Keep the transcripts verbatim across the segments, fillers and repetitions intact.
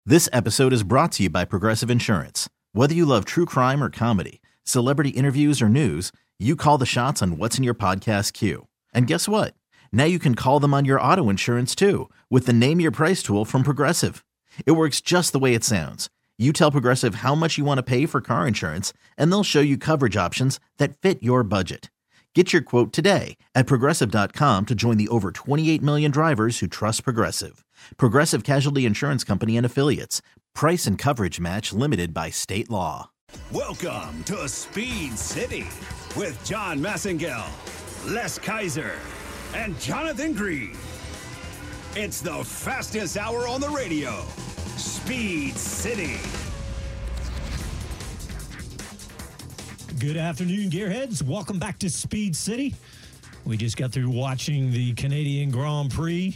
This episode is brought to you by Progressive Insurance. Whether you love true crime or comedy, celebrity interviews or news, you call the shots on what's in your podcast queue. And guess what? Now you can call them on your auto insurance too with the Name Your Price tool from Progressive. It works just the way it sounds. You tell Progressive how much you want to pay for car insurance, and they'll show you coverage options that fit your budget. Get your quote today at Progressive dot com to join the over twenty-eight million drivers who trust Progressive. Progressive Casualty Insurance Company and Affiliates. Price and coverage match limited by state law. Welcome to Speed City with John Massengale, Les Kaiser, and Jonathan Green. It's the fastest hour on the radio. Speed City. Good afternoon, Gearheads. Welcome back to Speed City. We just got through watching the Canadian Grand Prix.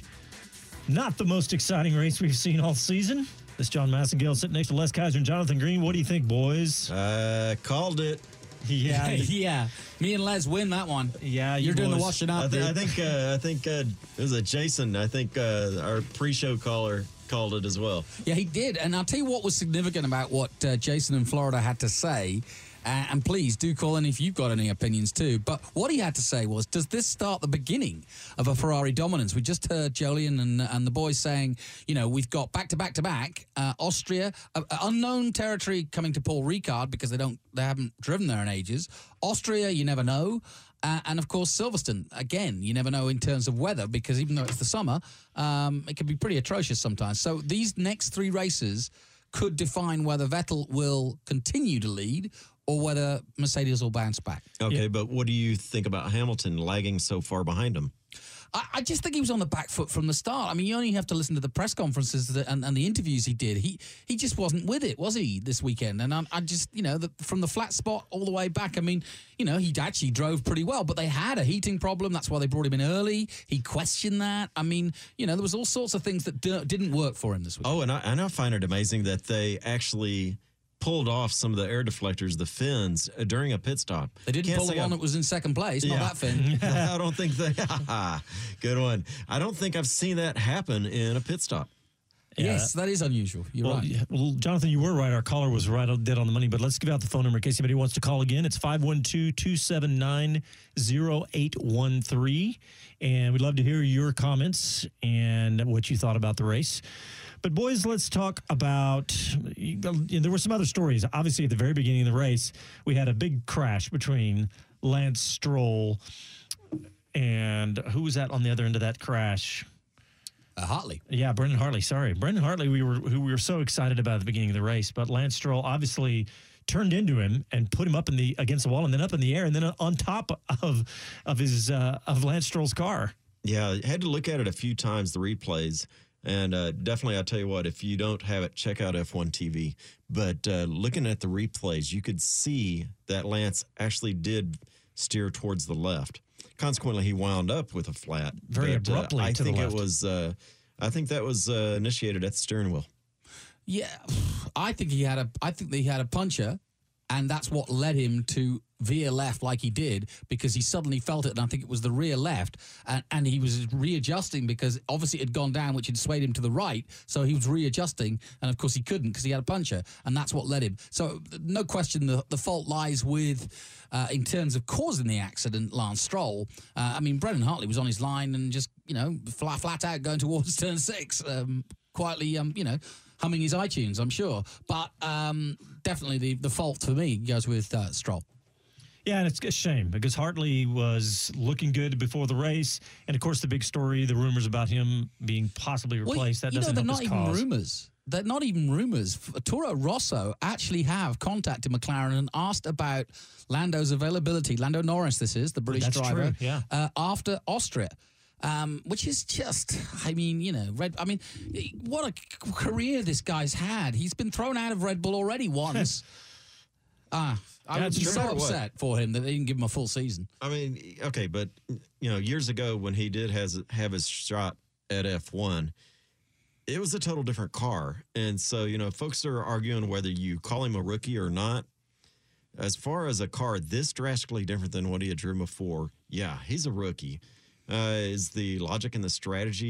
Not the most exciting race we've seen all season. This John Massengale sitting next to Les Kaiser and Jonathan Green. What do you think, boys? Uh, called it. Yeah, yeah. Me and Les win that one. Yeah, you're you doing boys. the washing up. I, th- I think. Uh, I think uh, it was a Jason. I think uh, our pre-show caller called it as well. Yeah, he did. And I'll tell you what was significant about what uh, Jason in Florida had to say. Uh, and please do call in if you've got any opinions too. But what he had to say was, does this start the beginning of a Ferrari dominance? We just heard Jolyon and, and the boys saying, you know, we've got back to back to back uh, Austria, uh, unknown territory coming to Paul Ricard because they don't, they haven't driven there in ages. Austria, you never know. Uh, and, of course, Silverstone, again, you never know in terms of weather because even though it's the summer, um, it can be pretty atrocious sometimes. So these next three races could define whether Vettel will continue to lead or whether Mercedes will bounce back. Okay, Yeah. but what do you think about Hamilton lagging so far behind him? I, I just think he was on the back foot from the start. I mean, you only have to listen to the press conferences that, and, and the interviews he did. He he just wasn't with it, was he, this weekend? And I, I just, you know, the, from the flat spot all the way back, I mean, you know, he actually drove pretty well, but they had a heating problem. That's why they brought him in early. He questioned that. I mean, you know, there was all sorts of things that d- didn't work for him this week. Oh, and I, and I find it amazing that they actually pulled off some of the air deflectors, the fins, uh, during a pit stop. They didn't Can't pull the say one I've- that was in second place, Yeah. not that fin. I don't think they. Good one. I don't think I've seen that happen in a pit stop. Yes, that is unusual. You're well, right. yeah, well, Jonathan, you were right. Our caller was right on, dead on the money. But let's give out the phone number in case anybody wants to call again. It's five one two, two seven nine, zero eight one three. And we'd love to hear your comments and what you thought about the race. But, boys, let's talk about you know, there were some other stories. Obviously, at the very beginning of the race, we had a big crash between Lance Stroll and who was that on the other end of that crash? Uh, Hartley. Yeah, Brendan Hartley. Sorry, Brendan Hartley. We were who we were so excited about at the beginning of the race, but Lance Stroll obviously turned into him and put him up in the against the wall, and then up in the air, and then on top of of his uh, of Lance Stroll's car. Yeah, I had to look at it a few times, the replays. And uh, definitely, I'll tell you what, if you don't have it, check out F one T V. But uh, looking at the replays, you could see that Lance actually did steer towards the left. Consequently, he wound up with a flat. Very but, abruptly uh, I to the think left. it was. Uh, I think that was uh, initiated at the steering wheel. Yeah, I think he had a. I think that he had a puncher, and that's what led him to veer left like he did because he suddenly felt it, and I think it was the rear left, and, and he was readjusting because obviously it had gone down, which had swayed him to the right, so he was readjusting, and of course he couldn't because he had a puncher, and that's what led him. So no question, the the fault lies with, uh, in terms of causing the accident, Lance Stroll. Uh, I mean, Brendan Hartley was on his line and just you know flat flat out going towards turn six, um, quietly, um, you know. humming his iTunes, I'm sure. But um, definitely the, the fault for me goes with uh, Stroll. Yeah, and it's a shame because Hartley was looking good before the race. And, of course, the big story, the rumors about him being possibly replaced, well, that you know, doesn't they're help not his even cause. rumors. They're not even rumors. Toro Rosso actually have contacted McLaren and asked about Lando's availability. Lando Norris, this is, the British That's driver. true, yeah. Uh, after Austria. Um, which is just, I mean, you know, Red. I mean, what a c- career this guy's had. He's been thrown out of Red Bull already once. Ah, I Yeah, would it's be true. so No matter what. upset for him that they didn't give him a full season. I mean, okay, but you know, years ago when he did has have his shot at F one, it was a total different car, and so you know, folks are arguing whether you call him a rookie or not. As far as a car this drastically different than what he had driven before, yeah, he's a rookie. Uh, is the logic and the strategy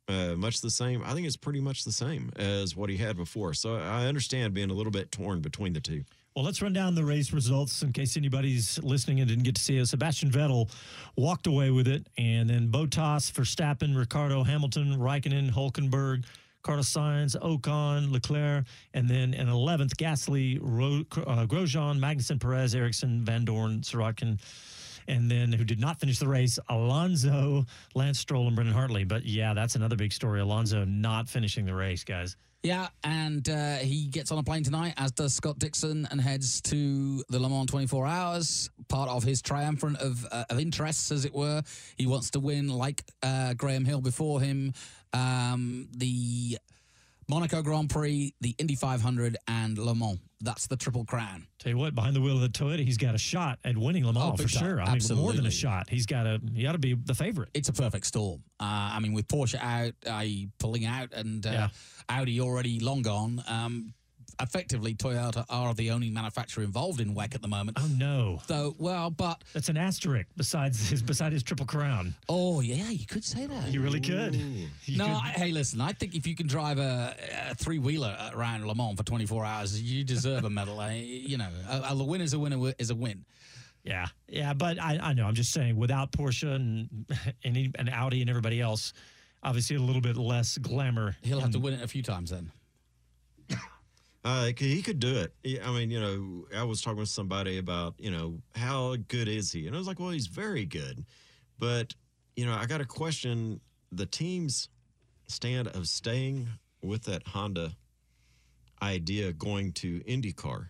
uh, much the same? I think it's pretty much the same as what he had before. So I understand being a little bit torn between the two. Well, let's run down the race results in case anybody's listening and didn't get to see it. Sebastian Vettel walked away with it, and then Bottas, Verstappen, Ricardo, Hamilton, Raikkonen, Hulkenberg, Carlos Sainz, Ocon, Leclerc, and then in eleventh, Gasly, Ro- uh, Grosjean, Magnussen, Perez, Ericsson, Van Dorn, Sirotkin, and then who did not finish the race, Alonso, Lance Stroll, and Brendan Hartley. But, yeah, that's another big story. Alonso not finishing the race, guys. Yeah, and uh, he gets on a plane tonight, as does Scott Dixon, and heads to the Le Mans twenty-four hours, part of his triumvirate of, uh, of interests, as it were. He wants to win, like uh, Graham Hill before him, um, the Monaco Grand Prix, the Indy five hundred, and Le Mans. That's the Triple Crown. Tell you what, behind the wheel of the Toyota, he's got a shot at winning Le Mans Oh, for big time. sure. I mean, Absolutely. more than a shot. He's got to, he ought to be the favorite. It's a perfect storm. Uh, I mean, with Porsche out, uh, pulling out, and uh, Yeah. Audi already long gone, um, effectively, Toyota are the only manufacturer involved in W E C at the moment. Oh, no. So, well, but, That's an asterisk besides his beside his Triple Crown. oh, yeah, you could say that. You really could. You No, could- I, hey, listen, I think if you can drive a, a three-wheeler around Le Mans for twenty-four hours, you deserve a medal. I, you know, a, a win is a win is a win. yeah, yeah, but I, I know. I'm just saying, without Porsche and and, and Audi and everybody else, obviously a little bit less glamour. He'll have to in- win it a few times then. Uh, he could do it. He- I mean, you know, I was talking with somebody about, you know, how good is he? And I was like, well, he's very good. But, you know, I got to question the team's stand of staying with that Honda idea going to IndyCar.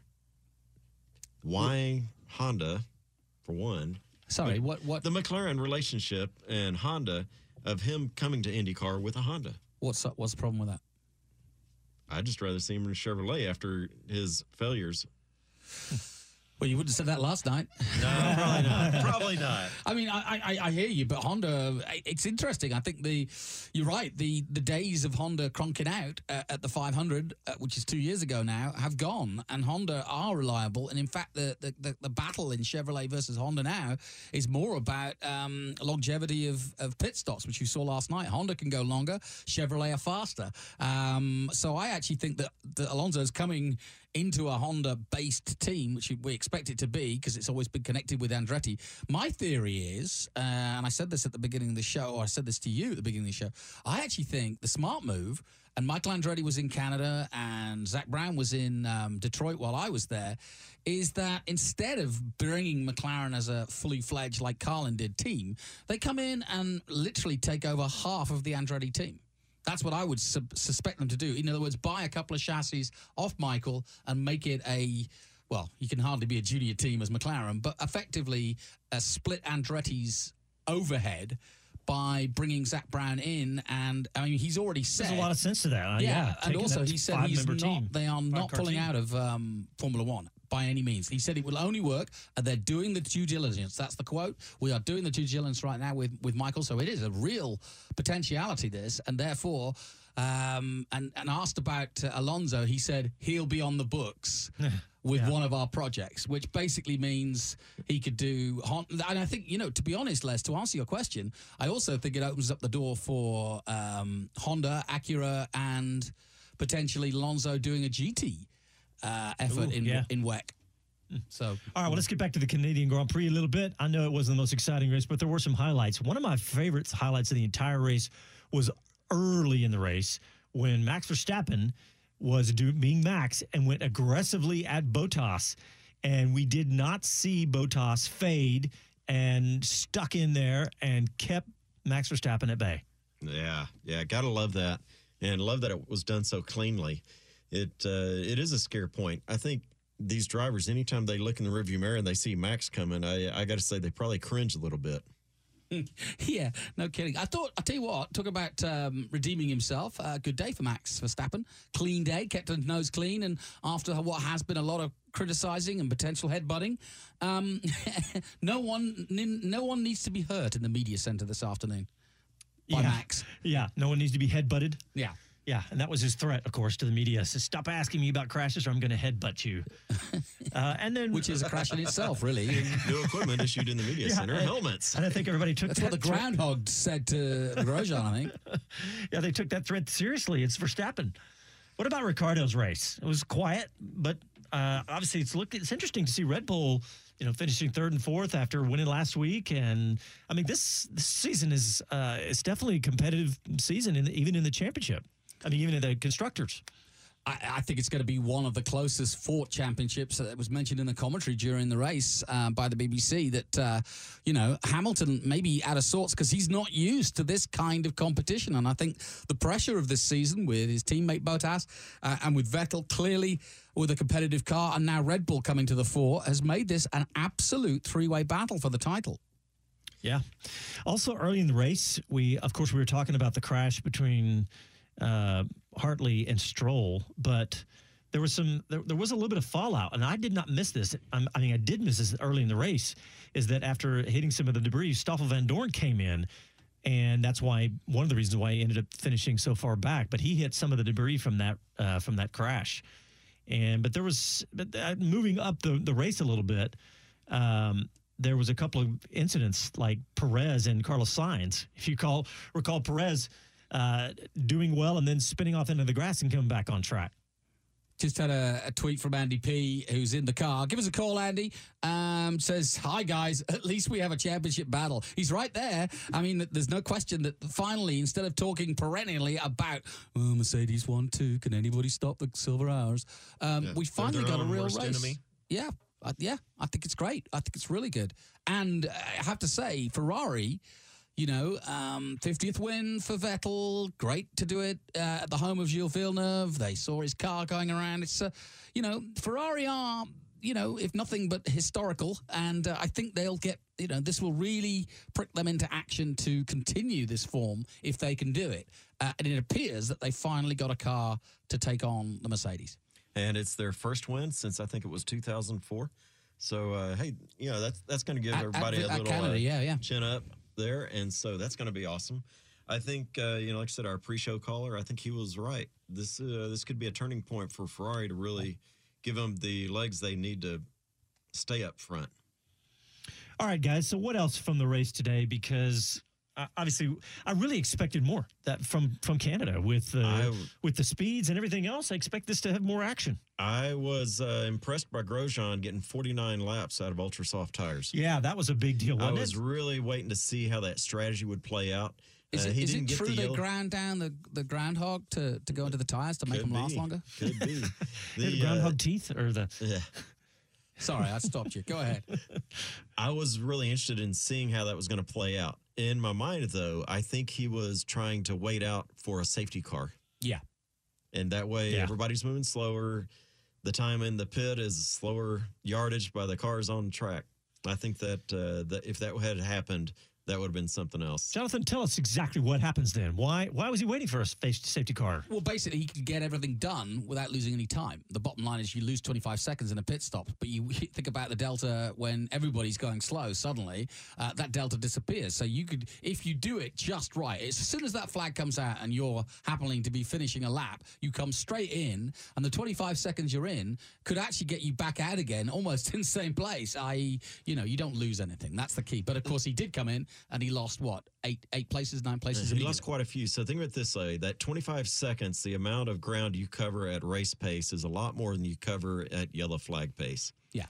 Why Honda, for one? Sorry, what what The McLaren relationship and Honda of him coming to IndyCar with a Honda. what's what's the problem with that? I'd just rather see him in a Chevrolet after his failures. Well, you wouldn't have said that last night. No, probably not. Probably not. I mean, I, I I hear you, but Honda, it's interesting. I think the you're right. The the days of Honda cronking out uh, at the five hundred, uh, which is two years ago now, have gone, and Honda are reliable. And in fact, the the, the, the battle in Chevrolet versus Honda now is more about um, longevity of, of pit stops, which you saw last night. Honda can go longer, Chevrolet are faster. Um, so I actually think that, that Alonso's coming into a Honda-based team, which we expect it to be because it's always been connected with Andretti. My theory is, uh, and I said this at the beginning of the show, or I said this to you at the beginning of the show, I actually think the smart move, and Michael Andretti was in Canada and Zach Brown was in um, Detroit while I was there, is that instead of bringing McLaren as a fully fledged, like Carlin did, team, they come in and literally take over half of the Andretti team. That's what I would sub- suspect them to do. In other words, buy a couple of chassis off Michael and make it a, well, you can hardly be a junior team as McLaren, but effectively a split Andretti's overhead by bringing Zach Brown in. And, I mean, he's already said... There's a lot of sense to that. Uh, Yeah, yeah, and taking also that he said he's five-member not, team, they are not five-car pulling team. out of um, Formula One by any means. He said it will only work, and they're doing the due diligence. That's the quote. We are doing the due diligence right now with, with Michael, so it is a real potentiality, this, and therefore... Um, and, and asked about uh, Alonso, he said he'll be on the books with Yeah. one of our projects, which basically means he could do. Hon- and I think, you know, to be honest, Les, to answer your question, I also think it opens up the door for um, Honda, Acura, and potentially Alonso doing a G T uh, effort Ooh, in yeah. in W E C. So, All right, well, let's get back to the Canadian Grand Prix a little bit. I know it wasn't the most exciting race, but there were some highlights. One of my favorite highlights of the entire race was early in the race when Max Verstappen was do, being Max and went aggressively at Bottas. And we did not see Bottas fade and stuck in there and kept Max Verstappen at bay. Yeah, yeah, gotta love that, and love that it was done so cleanly. It uh, it is a scare point. I think these drivers, anytime they look in the rearview mirror and they see Max coming, I I got to say they probably cringe a little bit. yeah, no kidding. I thought, I'll tell you what, talk about um, redeeming himself. Uh, good day for Max Verstappen. Clean day, kept his nose clean, and after what has been a lot of criticizing and potential headbutting, um, no one no one needs to be hurt in the media center this afternoon by yeah. Max. Yeah, no one needs to be headbutted. Yeah. Yeah, and that was his threat, of course, to the media. So stop asking me about crashes or I'm going to headbutt you. Uh, and then, Which is a crash in itself, really. New equipment issued in the media Yeah, center, and- helmets. And I think everybody took That's that what the threat- groundhog said to Grosjean, I think. Yeah, they took that threat seriously. It's Verstappen. What about Ricardo's race? It was quiet, but uh, obviously it's looked. It's interesting to see Red Bull, you know, finishing third and fourth after winning last week. And I mean, this, this season is uh, it's definitely a competitive season, in the, even in the championship. I mean, even in the constructors. I, I think it's going to be one of the closest fought championships that was mentioned in the commentary during the race uh, by the B B C that, uh, you know, Hamilton may be out of sorts because he's not used to this kind of competition. And I think the pressure of this season with his teammate Bottas uh, and with Vettel clearly with a competitive car and now Red Bull coming to the fore has made this an absolute three-way battle for the title. Yeah. Also, early in the race, we, of course, we were talking about the crash between uh, Hartley and Stroll, but there was some, there, there was a little bit of fallout, and I did not miss this. I'm, I mean, I did miss this early in the race, is that after hitting some of the debris, Stoffel Van Dorn came in, and that's why, one of the reasons why he ended up finishing so far back, but he hit some of the debris from that, uh, from that crash. And, but there was, but uh, moving up the, the race a little bit, um, there was a couple of incidents like Perez and Carlos Sainz. If you call, recall Perez, Uh, doing well and then spinning off into the grass and coming back on track. Just had a, a tweet from Andy P, who's in the car. Give us a call, Andy. Um, says, hi, guys. At least we have a championship battle. He's right there. I mean, there's no question that finally, instead of talking perennially about, oh, Mercedes won too, can anybody stop the silver hours? Um, Yeah. we finally They're got a their own real worst race. enemy. Yeah. Uh, yeah. I think it's great. I think it's really good. And I have to say, Ferrari, you know, um, fiftieth win for Vettel. Great to do it uh, at the home of Gilles Villeneuve. They saw his car going around. It's, uh, you know, Ferrari are, you know, if nothing but historical. And uh, I think they'll get, you know, this will really prick them into action to continue this form if they can do it. Uh, and it appears that they finally got a car to take on the Mercedes. And it's their first win since I think it was two thousand four. So, uh, hey, you know, that's that's going to give At- everybody at- a at little Canada, uh, yeah, yeah. chin up there. And so that's going to be awesome. I think, uh, you know, like I said, our pre-show caller, I think he was right. This uh, this could be a turning point for Ferrari to really give them the legs they need to stay up front. All right, guys. So what else from the race today? Because uh, obviously, I really expected more that from from Canada with uh, I- with the speeds and everything else. I expect this to have more action. I was uh, impressed by Grosjean getting forty-nine laps out of ultra soft tires. Yeah, that was a big deal. I Wasn't was it? really waiting to see how that strategy would play out. Is Uh, it, he is didn't it get true the they yellow- ground down the, the groundhog to, to go into the tires to make Could them last be. longer? Could be. the The, groundhog uh, teeth or the yeah. Sorry, I stopped you. Go ahead. I was really interested in seeing how that was going to play out. In my mind, though, I think he was trying to wait out for a safety car. Yeah. And that way, Yeah. everybody's moving slower. The time in the pit is slower yardage by the cars on the track. I think that, uh, that if that had happened, that would have been something else. Jonathan, tell us exactly what happens then. Why why was he waiting for a space safety car? Well, basically, he could get everything done without losing any time. The bottom line is you lose twenty-five seconds in a pit stop, but you think about the delta when everybody's going slow, suddenly uh, that delta disappears. So you could, if you do it just right, it's as soon as that flag comes out and you're happening to be finishing a lap, you come straight in, and the twenty-five seconds you're in could actually get you back out again almost in the same place, that is, you know, you don't lose anything. That's the key. But, of course, he did come in, and he lost, what, eight eight places, nine places? He immediately. lost quite a few. So think of it this way, that twenty-five seconds, the amount of ground you cover at race pace is a lot more than you cover at yellow flag pace. Yeah.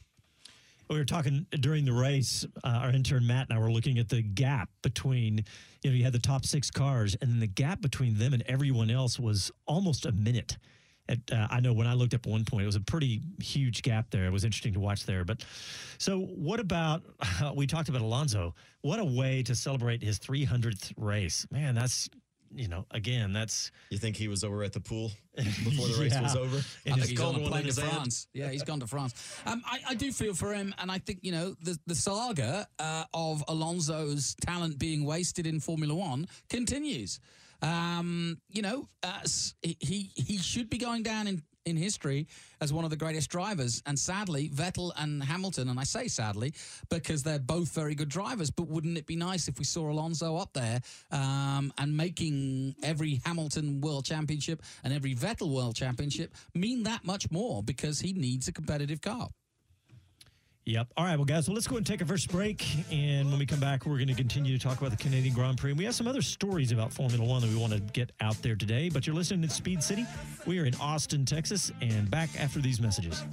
We were talking during the race, uh, our intern Matt and I were looking at the gap between, you know, you had the top six cars, and then the gap between them and everyone else was almost a minute. At, uh, I know when I looked up at one point, it was a pretty huge gap there. It was interesting to watch there. But so what about, uh, we talked about Alonso. What a way to celebrate his three hundredth race. Man, that's, you know, again, that's. You think he was over at the pool before the race Yeah. was over? I And think his he's cold on a one plane in to his hand. France. Yeah, he's gone to France. Um, I, I do feel for him, and I think, you know, the, the saga uh, of Alonso's talent being wasted in Formula One continues. Um, you know, uh, s- he he should be going down in, in history as one of the greatest drivers. And sadly, Vettel and Hamilton, and I say sadly because they're both very good drivers, but wouldn't it be nice if we saw Alonso up there um, and making every Hamilton World Championship and every Vettel World Championship mean that much more, because he needs a competitive car. Yep. All right, well, guys, well, let's go and take a first break. And when we come back, we're going to continue to talk about the Canadian Grand Prix. And we have some other stories about Formula One that we want to get out there today. But you're listening to Speed City. We are in Austin, Texas, and back after these messages.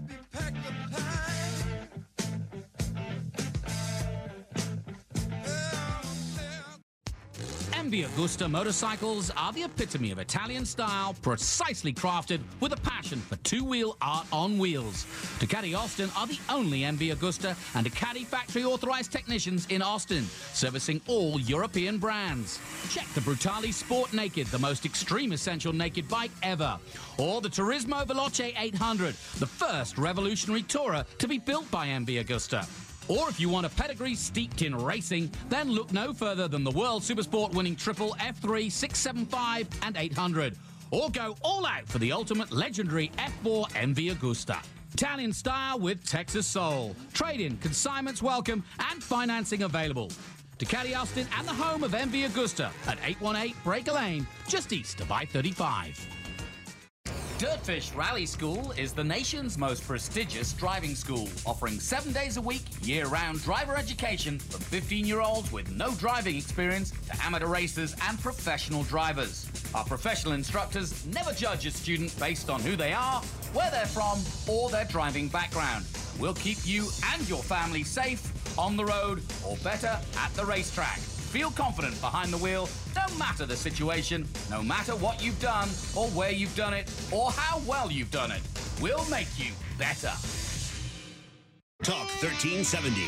M V Agusta motorcycles are the epitome of Italian style, precisely crafted with a passion for two-wheel art on wheels. Ducati Austin are the only M V Agusta and Ducati factory-authorized technicians in Austin, servicing all European brands. Check the Brutale Sport Naked, the most extreme essential naked bike ever, or the Turismo Veloce eight hundred, the first revolutionary tourer to be built by M V Agusta. Or if you want a pedigree steeped in racing, then look no further than the World Supersport winning triple F three, six seventy-five and eight hundred. Or go all out for the ultimate legendary F four M V Agusta. Italian style with Texas soul. Trade-in, consignments welcome, and financing available. Ducati Austin and the home of M V Agusta at eight one eight Breaker Lane, just east of I thirty-five. Dirtfish Rally School is the nation's most prestigious driving school, offering seven days a week, year-round driver education from fifteen-year-olds with no driving experience to amateur racers and professional drivers. Our professional instructors never judge a student based on who they are, where they're from, or their driving background. We'll keep you and your family safe, on the road, or better, at the racetrack. Feel confident behind the wheel, no matter the situation, no matter what you've done, or where you've done it, or how well you've done it. We'll make you better. Talk thirteen seventy.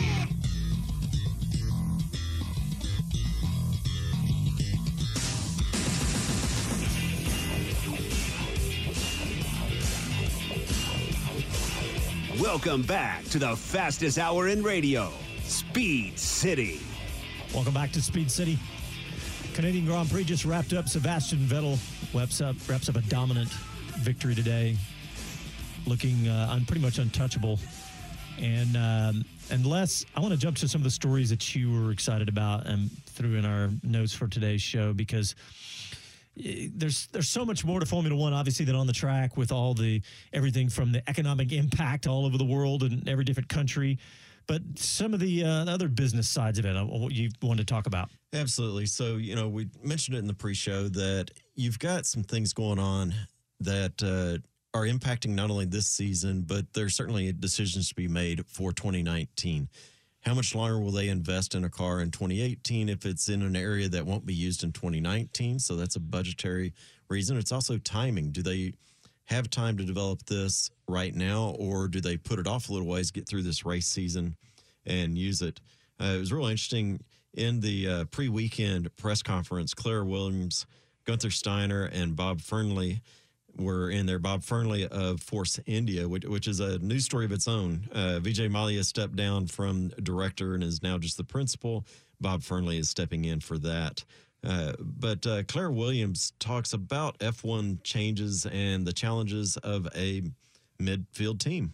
Welcome back to the fastest hour in radio, Speed City. Welcome back to Speed City. Canadian Grand Prix just wrapped up. Sebastian Vettel wraps up, wraps up a dominant victory today, looking uh, un, pretty much untouchable. And um, and Les, I want to jump to some of the stories that you were excited about and threw in our notes for today's show, because there's there's so much more to Formula One, obviously, than on the track, with all the everything from the economic impact all over the world and every different country. But some of the uh, other business sides of it, uh, what you wanted to talk about. Absolutely. So, you know, we mentioned it in the pre-show that you've got some things going on that uh, are impacting not only this season, but there's certainly decisions to be made for twenty nineteen. How much longer will they invest in a car in twenty eighteen if it's in an area that won't be used in twenty nineteen? So that's a budgetary reason. It's also timing. Do they have time to develop this right now, or do they put it off a little ways, get through this race season and use it? Uh, it was really interesting in the uh, pre-weekend press conference. Claire Williams, Gunther Steiner, and Bob Fernley were in there. Bob Fernley of Force India, which, which is a news story of its own. Uh, Vijay Mallya stepped down from director and is now just the principal. Bob Fernley is stepping in for that. Uh, but uh, Claire Williams talks about F one changes and the challenges of a midfield team.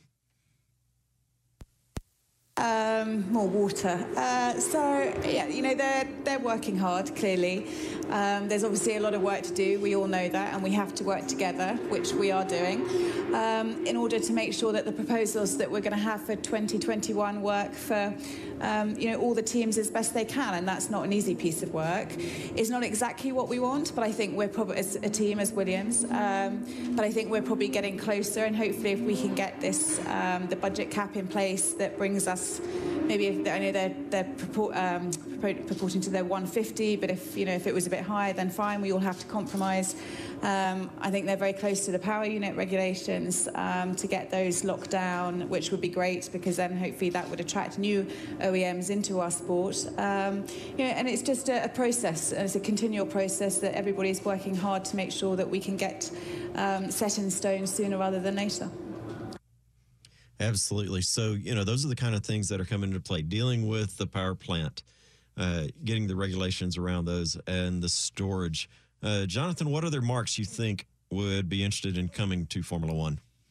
Um, more water. Uh, so, yeah, you know, they're, they're working hard, clearly. Um, there's obviously a lot of work to do. We all know that, and we have to work together, which we are doing, um, in order to make sure that the proposals that we're going to have for twenty twenty-one work for, um, you know, all the teams as best they can. And that's not an easy piece of work. It's not exactly what we want, but I think we're probably, as a team, as Williams, um, but I think we're probably getting closer. And hopefully, if we can get this, um, the budget cap in place that brings us, maybe if, I know they're, they're purport, um, purporting to their one fifty, but if, you know, if it was a bit higher, then fine, we all have to compromise. Um, I think they're very close to the power unit regulations um, to get those locked down, which would be great, because then hopefully that would attract new O E Ms into our sport. Um, you know, and it's just a, a process, it's a continual process that everybody's working hard to make sure that we can get um, set in stone sooner rather than later. Absolutely. So, you know, those are the kind of things that are coming into play, dealing with the power plant, uh, getting the regulations around those, and the storage. Uh, Jonathan, what other marques you think would be interested in coming to Formula One?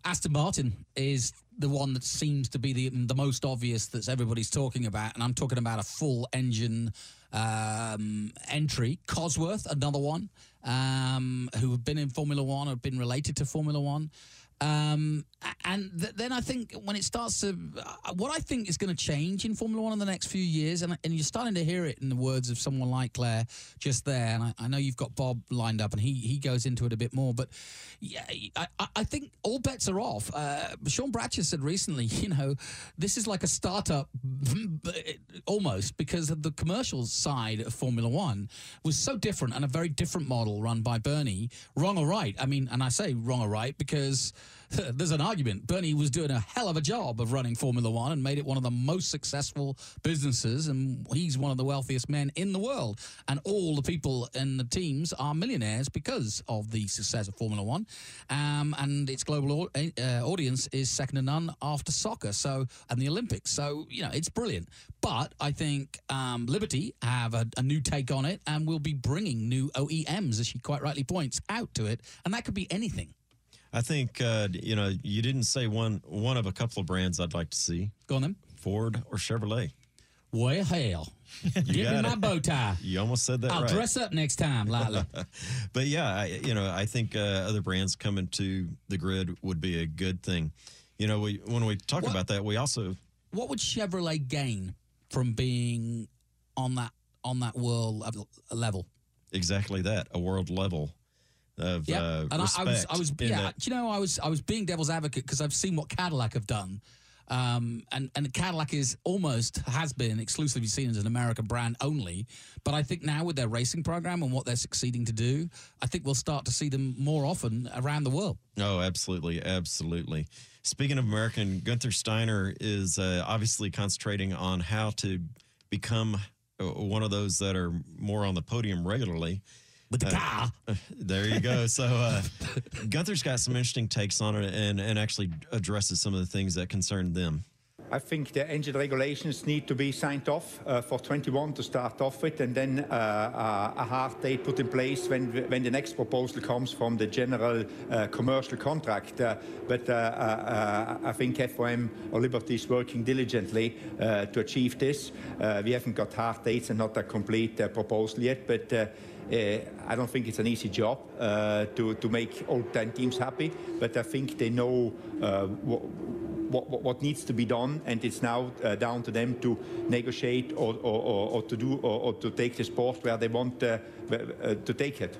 Aston Martin is the one that seems to be the the most obvious that everybody's talking about, and I'm talking about a full engine um, entry. Cosworth, another one, um, who have been in Formula One, have been related to Formula One. Um, and th- then I think when it starts to, uh, what I think is going to change in Formula One in the next few years, and, and you're starting to hear it in the words of someone like Claire just there, and I, I know you've got Bob lined up, and he he goes into it a bit more, but yeah, I, I think all bets are off. Uh, Sean Bratcher said recently, you know, this is like a startup almost, because of the commercial side of Formula One was so different and a very different model run by Bernie, wrong or right. I mean, and I say wrong or right because there's an argument. Bernie was doing a hell of a job of running Formula One and made it one of the most successful businesses, and he's one of the wealthiest men in the world. And all the people in the teams are millionaires because of the success of Formula One. Um, and its global uh, audience is second to none after soccer so and the Olympics. So, you know, it's brilliant. But I think um, Liberty have a, a new take on it and will be bringing new O E Ms, as she quite rightly points out to it. And that could be anything. I think, uh, you know, you didn't say one one of a couple of brands I'd like to see. Go on then. Ford or Chevrolet. Well, hell. Give me my bow tie. You almost said that I'll right. dress up next time, lightly. But, yeah, I, you know, I think uh, other brands coming to the grid would be a good thing. You know, we when we talk what, about that, we also... What would Chevrolet gain from being on that on that world level? Exactly that, a world level. Of yeah, uh, and respect I, I was, I was, yeah. that. Do you know, I was, I was being devil's advocate because I've seen what Cadillac have done, um, and and Cadillac is almost has been exclusively seen as an American brand only. But I think now with their racing program and what they're succeeding to do, I think we'll start to see them more often around the world. Oh, absolutely, absolutely. Speaking of American, Gunther Steiner is uh, obviously concentrating on how to become one of those that are more on the podium regularly. With the car. Uh, there you go. So uh, Gunther's got some interesting takes on it and, and actually addresses some of the things that concern them. I think the engine regulations need to be signed off uh, for twenty-one to start off with, and then uh, a hard date put in place when when the next proposal comes from the general uh, commercial contract. Uh, but uh, uh, I think F O M or Liberty is working diligently uh, to achieve this. Uh, we haven't got hard dates and not a complete uh, proposal yet, but uh, Uh, I don't think it's an easy job uh, to, to make all ten teams happy, but I think they know uh, what, what, what needs to be done, and it's now uh, down to them to negotiate or, or, or, or to do or, or to take the sport where they want uh, uh, to take it.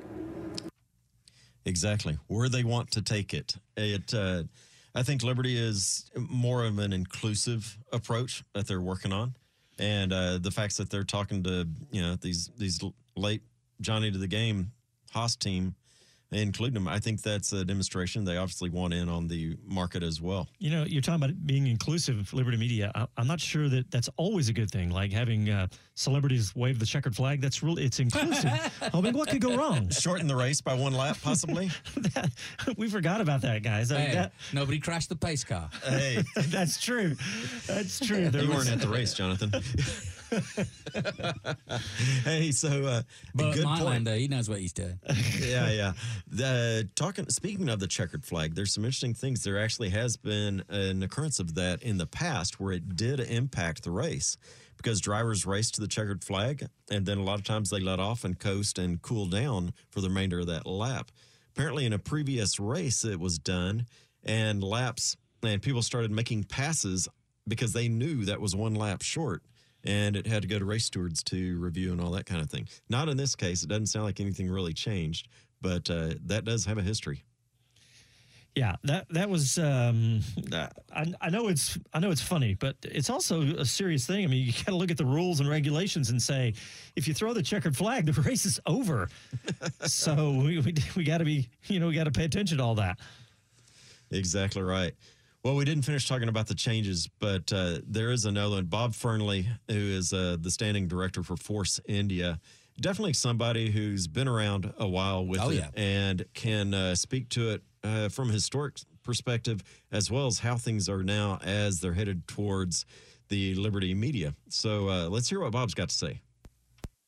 Exactly, where they want to take it. It, uh, I think Liberty is more of an inclusive approach that they're working on, and uh, the fact that they're talking to you know these these late Johnny to the game Haas team, including them, I think that's a demonstration they obviously want in on the market as well. You know, you're talking about being inclusive, Liberty Media. I, I'm not sure that that's always a good thing. Like having uh, celebrities wave the checkered flag, that's really, it's inclusive. I mean, what could go wrong? Shorten the race by one lap, possibly? that, we forgot about that, guys. I mean, hey, that, nobody crashed the pace car. Hey. That's true. That's true. There you was, weren't at the race, Jonathan. Hey, so uh, but good Mylander, point. he knows what he's doing. yeah, yeah. The, talking. Speaking of the checkered flag, there's some interesting things. There actually has been an occurrence of that in the past where it did impact the race because drivers raced to the checkered flag, and then a lot of times they let off and coast and cool down for the remainder of that lap. Apparently, in a previous race, it was done, and laps and people started making passes because they knew that was one lap short. And it had to go to race stewards to review and all that kind of thing. Not in this case. It doesn't sound like anything really changed, but uh, that does have a history. Yeah, that that was. Um, I, I know it's I know it's funny, but it's also a serious thing. I mean, you got to look at the rules and regulations and say, if you throw the checkered flag, the race is over. So we we, we got to be, you know, we got to pay attention to all that. Exactly right. Well, we didn't finish talking about the changes, but uh, there is another one. Bob Fernley, who is uh, the standing director for Force India, definitely somebody who's been around a while with oh, it yeah. and can uh, speak to it uh, from a historic perspective, as well as how things are now as they're headed towards the Liberty Media. So uh, let's hear what Bob's got to say.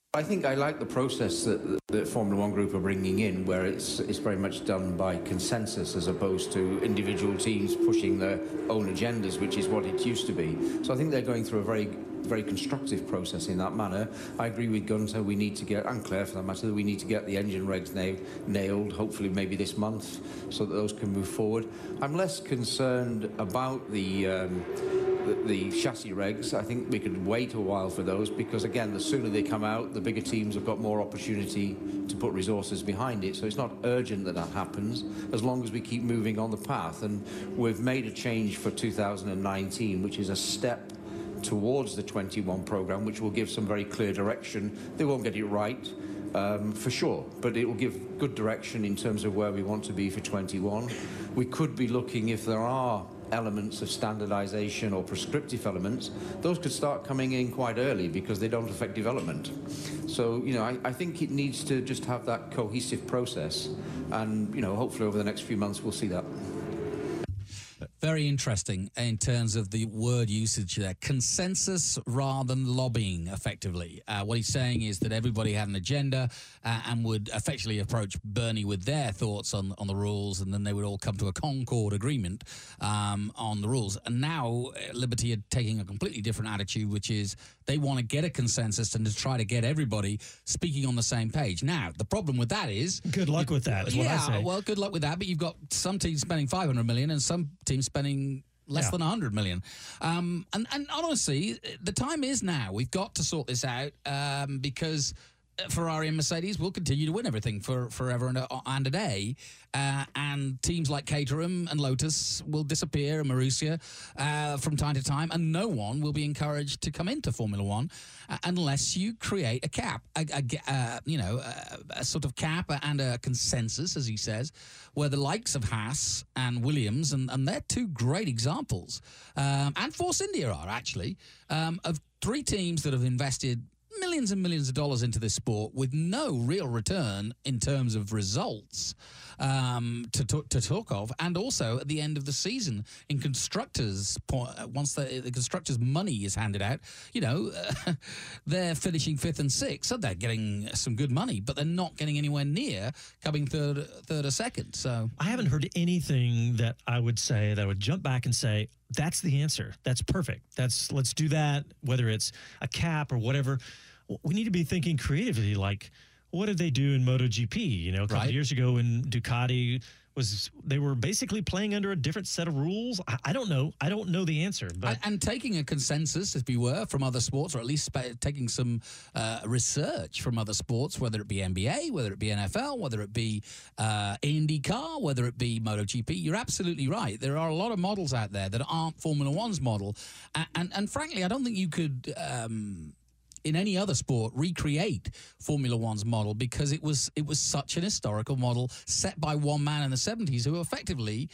I think I like the process that the Formula One group are bringing in, where it's it's very much done by consensus as opposed to individual teams pushing their own agendas, which is what it used to be. So I think they're going through a very very constructive process in that manner. I agree with Gunter, we need to get, and Claire for that matter, we need to get the engine regs na- nailed, hopefully maybe this month, so that those can move forward. I'm less concerned about the um, the chassis regs. I think we could wait a while for those because, again, the sooner they come out, the bigger teams have got more opportunity to put resources behind it. So it's not urgent that that happens as long as we keep moving on the path. And we've made a change for two thousand nineteen, which is a step towards the twenty-one programme, which will give some very clear direction. They won't get it right, um, for sure, but it will give good direction in terms of where we want to be for twenty-one. We could be looking, if there are elements of standardisation or prescriptive elements, those could start coming in quite early because they don't affect development. So, you know, I, I think it needs to just have that cohesive process, and, you know, hopefully over the next few months we'll see that. Very interesting in terms of the word usage there. Consensus rather than lobbying, effectively. Uh, what he's saying is that everybody had an agenda uh, and would effectively approach Bernie with their thoughts on, on the rules, and then they would all come to a Concord agreement um, on the rules. And now Liberty are taking a completely different attitude, which is they want to get a consensus and to try to get everybody speaking on the same page. Now, the problem with that is... Good luck with that, is yeah, what I say. well, good luck with that, but you've got some teams spending five hundred million and some teams spending less yeah. than one hundred million. Um, and, and honestly, the time is now. We've got to sort this out um, because Ferrari and Mercedes will continue to win everything for forever and a, and a day. Uh, and teams like Caterham and Lotus will disappear, and Marussia uh, from time to time, and no one will be encouraged to come into Formula One uh, unless you create a cap, a, a, uh, you know, a, a sort of cap and a consensus, as he says, where the likes of Haas and Williams, and, and they're two great examples, um, and Force India are actually, um, of three teams that have invested millions and millions of dollars into this sport with no real return in terms of results um, to, to to talk of, and also at the end of the season in constructors, once the, the constructors' money is handed out, you know, uh, they're finishing fifth and sixth, so they're getting some good money, but they're not getting anywhere near coming third, third or second. So I haven't heard anything that I would say that I would jump back and say, that's the answer. That's perfect. That's let's do that, whether it's a cap or whatever. We need to be thinking creatively, like, what did they do in MotoGP? You know, a couple right. of years ago when Ducati was, they were basically playing under a different set of rules. I, I don't know. I don't know the answer. But and, and taking a consensus, if you were, from other sports, or at least sp- taking some uh, research from other sports, whether it be N B A, whether it be N F L, whether it be uh, IndyCar, whether it be MotoGP, you're absolutely right. There are a lot of models out there that aren't Formula One's model. And, and, and frankly, I don't think you could... Um, in any other sport, recreate Formula One's model, because it was it was such an historical model set by one man in the seventies who effectively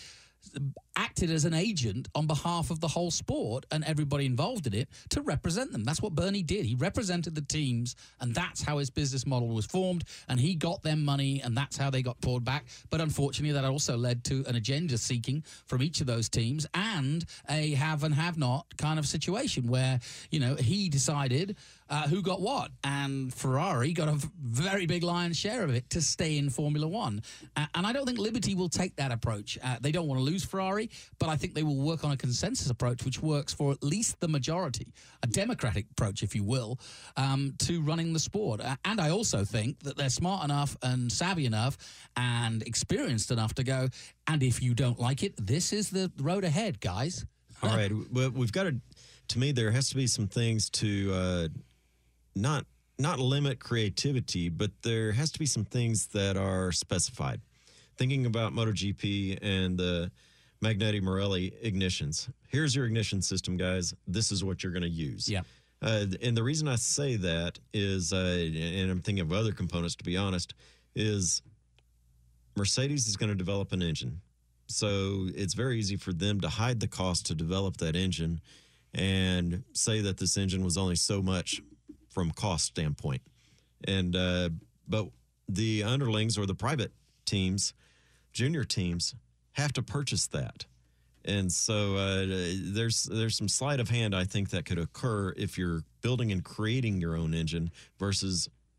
acted as an agent on behalf of the whole sport and everybody involved in it to represent them. That's what Bernie did. He represented the teams, and that's how his business model was formed, and he got them money, and that's how they got poured back. But unfortunately, that also led to an agenda seeking from each of those teams and a have and have not kind of situation where, you know, he decided uh, who got what, and Ferrari got a very big lion's share of it to stay in Formula One. Uh, and I don't think Liberty will take that approach. Uh, they don't want to lose Ferrari, but I think they will work on a consensus approach which works for at least the majority, a democratic approach, if you will, um, to running the sport. Uh, and I also think that they're smart enough and savvy enough and experienced enough to go, and if you don't like it, this is the road ahead, guys. All right. Well, we've got to, to me, there has to be some things to uh, not not limit creativity, but there has to be some things that are specified. Thinking about MotoGP and the Magneti Marelli ignitions. Here's your ignition system, guys. This is what you're going to use. Yeah. Uh, and the reason I say that is, uh, and I'm thinking of other components, to be honest, is Mercedes is going to develop an engine. So it's very easy for them to hide the cost to develop that engine and say that this engine was only so much from cost standpoint. And uh, but the underlings or the private teams, junior teams, have to purchase that. And so uh, there's there's some sleight of hand, I think, that could occur if you're building and creating your own engine versus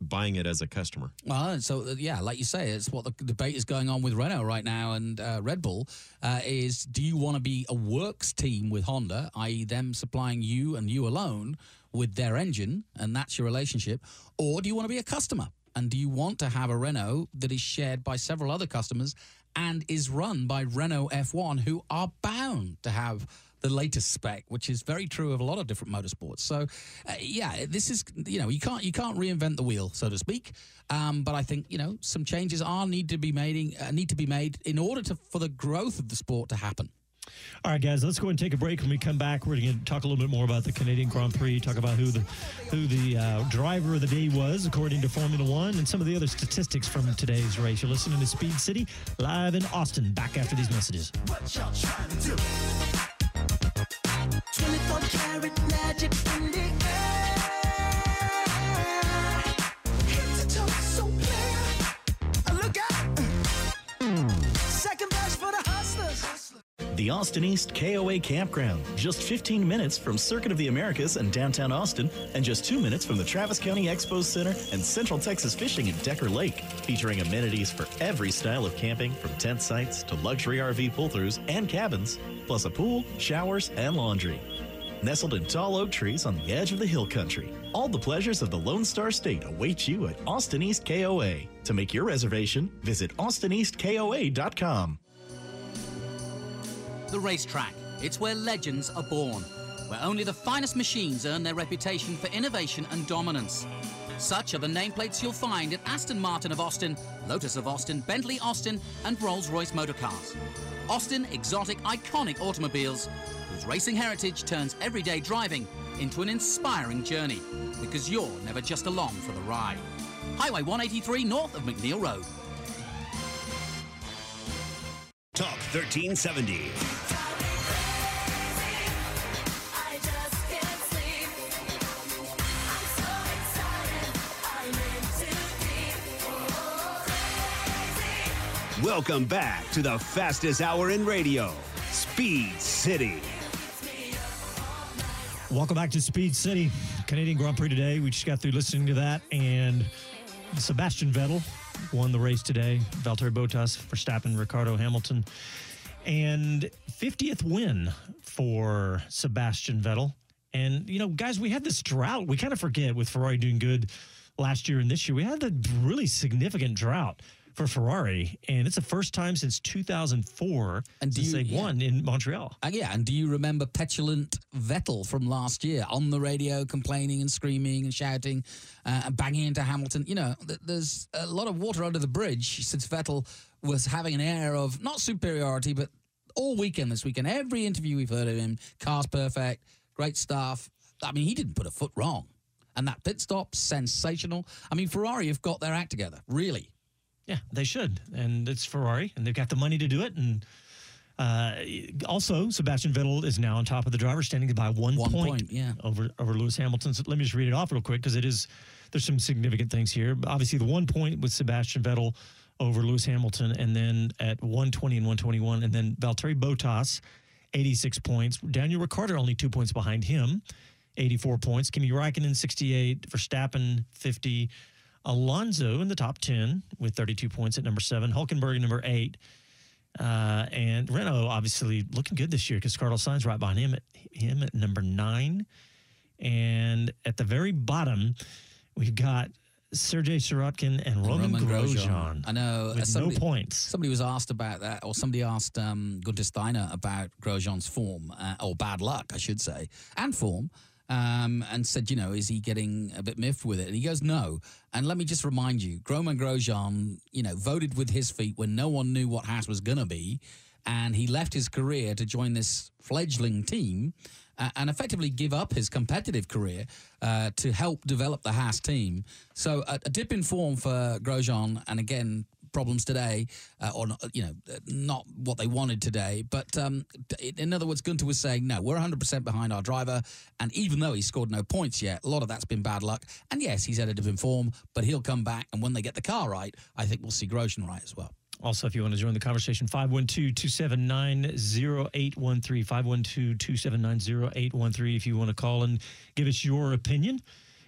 buying it as a customer. Well, so uh, yeah, like you say, it's what the debate is going on with Renault right now and uh, Red Bull uh, is: do you want to be a works team with Honda, that is, them supplying you and you alone with their engine, and that's your relationship, or do you want to be a customer? And do you want to have a Renault that is shared by several other customers and is run by Renault F one, who are bound to have the latest spec, which is very true of a lot of different motorsports. So, uh, yeah, this is, you know, you can't you can't reinvent the wheel, so to speak. Um, but I think, you know, some changes are need to be made uh, need to be made in order to for the growth of the sport to happen. All right, guys, let's go and take a break. When we come back, we're going to talk a little bit more about the Canadian Grand Prix, talk about who the who the uh, driver of the day was, according to Formula One, and some of the other statistics from today's race. You're listening to Speed City, live in Austin. Back after these messages. What y'all trying to do? twenty-four karat magic in the air. Head to toe, so clear. Look out. Second best for the hustlers. The Austin East K O A Campground, just fifteen minutes from Circuit of the Americas and downtown Austin, and just two minutes from the Travis County Expo Center and Central Texas Fishing at Decker Lake, featuring amenities for every style of camping, from tent sites to luxury R V pull-throughs and cabins, plus a pool, showers, and laundry. Nestled in tall oak trees on the edge of the hill country, all the pleasures of the Lone Star State await you at Austin East K O A. To make your reservation, visit austin east k o a dot com. The racetrack. It's where legends are born, where only the finest machines earn their reputation for innovation and dominance. Such are the nameplates you'll find at Aston Martin of Austin, Lotus of Austin, Bentley Austin, and Rolls-Royce Motorcars. Austin exotic, iconic automobiles whose racing heritage turns everyday driving into an inspiring journey, because you're never just along for the ride. Highway one eighty-three north of McNeil Road. Talk thirteen seventy. Welcome back to the fastest hour in radio, Speed City. Welcome back to Speed City, Canadian Grand Prix today. We just got through listening to that, and Sebastian Vettel won the race today. Valtteri Bottas, Verstappen, Ricardo Hamilton, and fiftieth win for Sebastian Vettel. And, you know, guys, we had this drought. We kind of forget with Ferrari doing good last year and this year. We had a really significant drought for Ferrari, and it's the first time since two thousand four and since they yeah. won in Montreal. Uh, yeah, and do you remember petulant Vettel from last year on the radio complaining and screaming and shouting uh, and banging into Hamilton? You know, th- there's a lot of water under the bridge since Vettel was having an air of not superiority, but all weekend this weekend, every interview we've heard of him, car's perfect, great stuff. I mean, he didn't put a foot wrong. And that pit stop, sensational. I mean, Ferrari have got their act together, really. Yeah, they should. And it's Ferrari, and they've got the money to do it. And uh, also, Sebastian Vettel is now on top of the driver's standing by one, one point, point yeah. over over Lewis Hamilton. So let me just read it off real quick, because it is there's some significant things here. Obviously, the one point with Sebastian Vettel over Lewis Hamilton, and then at one twenty and one twenty-one, and then Valtteri Bottas, eighty-six points. Daniel Ricciardo only two points behind him, eighty-four points. Kimi Räikkönen, sixty-eight. Verstappen, fifty. Alonso in the top ten with thirty-two points at number seven. Hülkenberg number eight. Uh, and Renault obviously looking good this year because Carlos Sainz right behind him at, him at number nine. And at the very bottom, we've got Sergei Sirotkin and Roman, Roman Grosjean. Grosjean. I know. With somebody, no points. Somebody was asked about that, or somebody asked um, Gunther Steiner about Grosjean's form, uh, or bad luck, I should say, and form. Um, and said, you know, is he getting a bit miffed with it? And he goes, no. And let me just remind you, Roman Grosjean, you know, voted with his feet when no one knew what Haas was going to be. And he left his career to join this fledgling team uh, and effectively give up his competitive career uh, to help develop the Haas team. So a, a dip in form for Grosjean, and again, problems today, uh, or not, you know, not what they wanted today. But um, in other words, Gunther was saying, no, we're one hundred percent behind our driver. And even though he scored no points yet, a lot of that's been bad luck. And yes, he's edited in form, but he'll come back. And when they get the car right, I think we'll see Grosjean right as well. Also, if you want to join the conversation, five one two, two seven nine, zero eight one three, five one two, two seven nine, zero eight one three if you want to call and give us your opinion.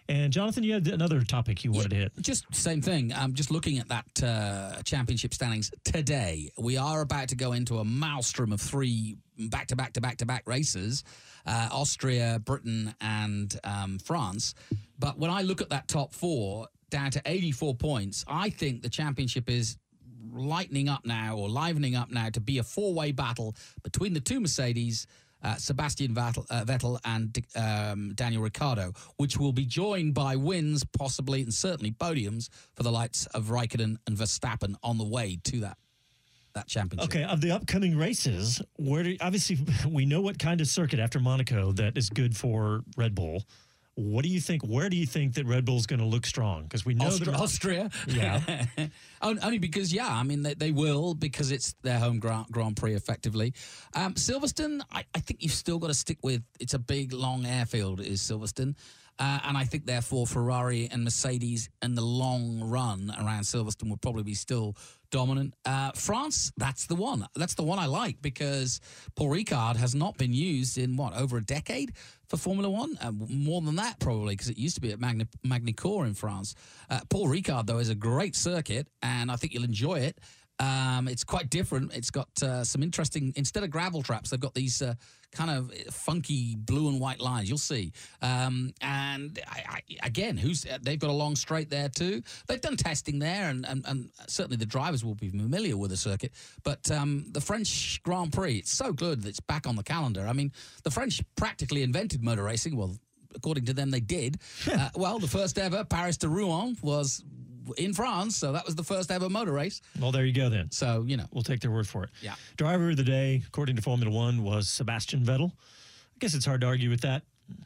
And Jonathan, you had another topic you wanted yeah, to hit. Just same thing. I'm just looking at that uh, championship standings today. We are about to go into a maelstrom of three back-to-back-to-back-to-back races, uh, Austria, Britain, and um, France. But when I look at that top four, down to eighty-four points, I think the championship is lightening up now or livening up now to be a four-way battle between the two Mercedes, Uh, Sebastian Vettel, uh, Vettel and um, Daniel Ricciardo, which will be joined by wins, possibly, and certainly podiums for the likes of Raikkonen and Verstappen on the way to that that championship. Okay, of the upcoming races, where do, obviously we know what kind of circuit after Monaco that is good for Red Bull. What do you think? Where do you think that Red Bull's going to look strong? Because we know Austria, that Austria. Yeah. Only because, yeah, I mean, they, they will, because it's their home Grand, Grand Prix, effectively. Um, Silverstone, I, I think you've still got to stick with, it's a big, long airfield, is Silverstone. Uh, and I think, therefore, Ferrari and Mercedes in the long run around Silverstone will probably be still dominant. Uh, France, that's the one. That's the one I like, because Paul Ricard has not been used in, what, over a decade for Formula One? Uh, more than that, probably, because it used to be at Magny, Magny-Cours in France. Uh, Paul Ricard, though, is a great circuit, and I think you'll enjoy it. Um, it's quite different. It's got uh, some interesting, instead of gravel traps, they've got these uh, kind of funky blue and white lines. You'll see. Um, and I, I, again, who's they've got a long straight there too. They've done testing there, and, and, and certainly the drivers will be familiar with the circuit. But um, the French Grand Prix, it's so good that it's back on the calendar. I mean, the French practically invented motor racing. Well, according to them, they did. uh, well, the first ever Paris to Rouen was in France, so that was the first ever motor race. Well, there you go then. So, you know. We'll take their word for it. Yeah. Driver of the day, according to Formula One, was Sebastian Vettel. I guess it's hard to argue with that.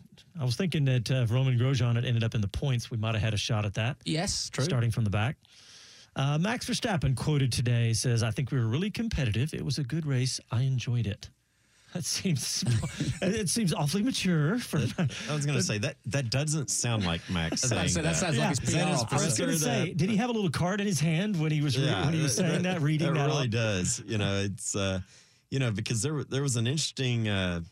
I was thinking that uh, if Roman Grosjean had ended up in the points, we might have had a shot at that. Yes, true. Starting from the back. Uh, Max Verstappen, quoted today, says, I think we were really competitive. It was a good race. I enjoyed it. That seems it seems awfully mature. For I was going to say that that doesn't sound like Max saying that. that. That sounds yeah. like his P R I was officer. going to say, did he have a little card in his hand when he was Yeah, when he was saying that, reading that? that? really off? does. You know, it's uh, you know because there there was an interesting uh,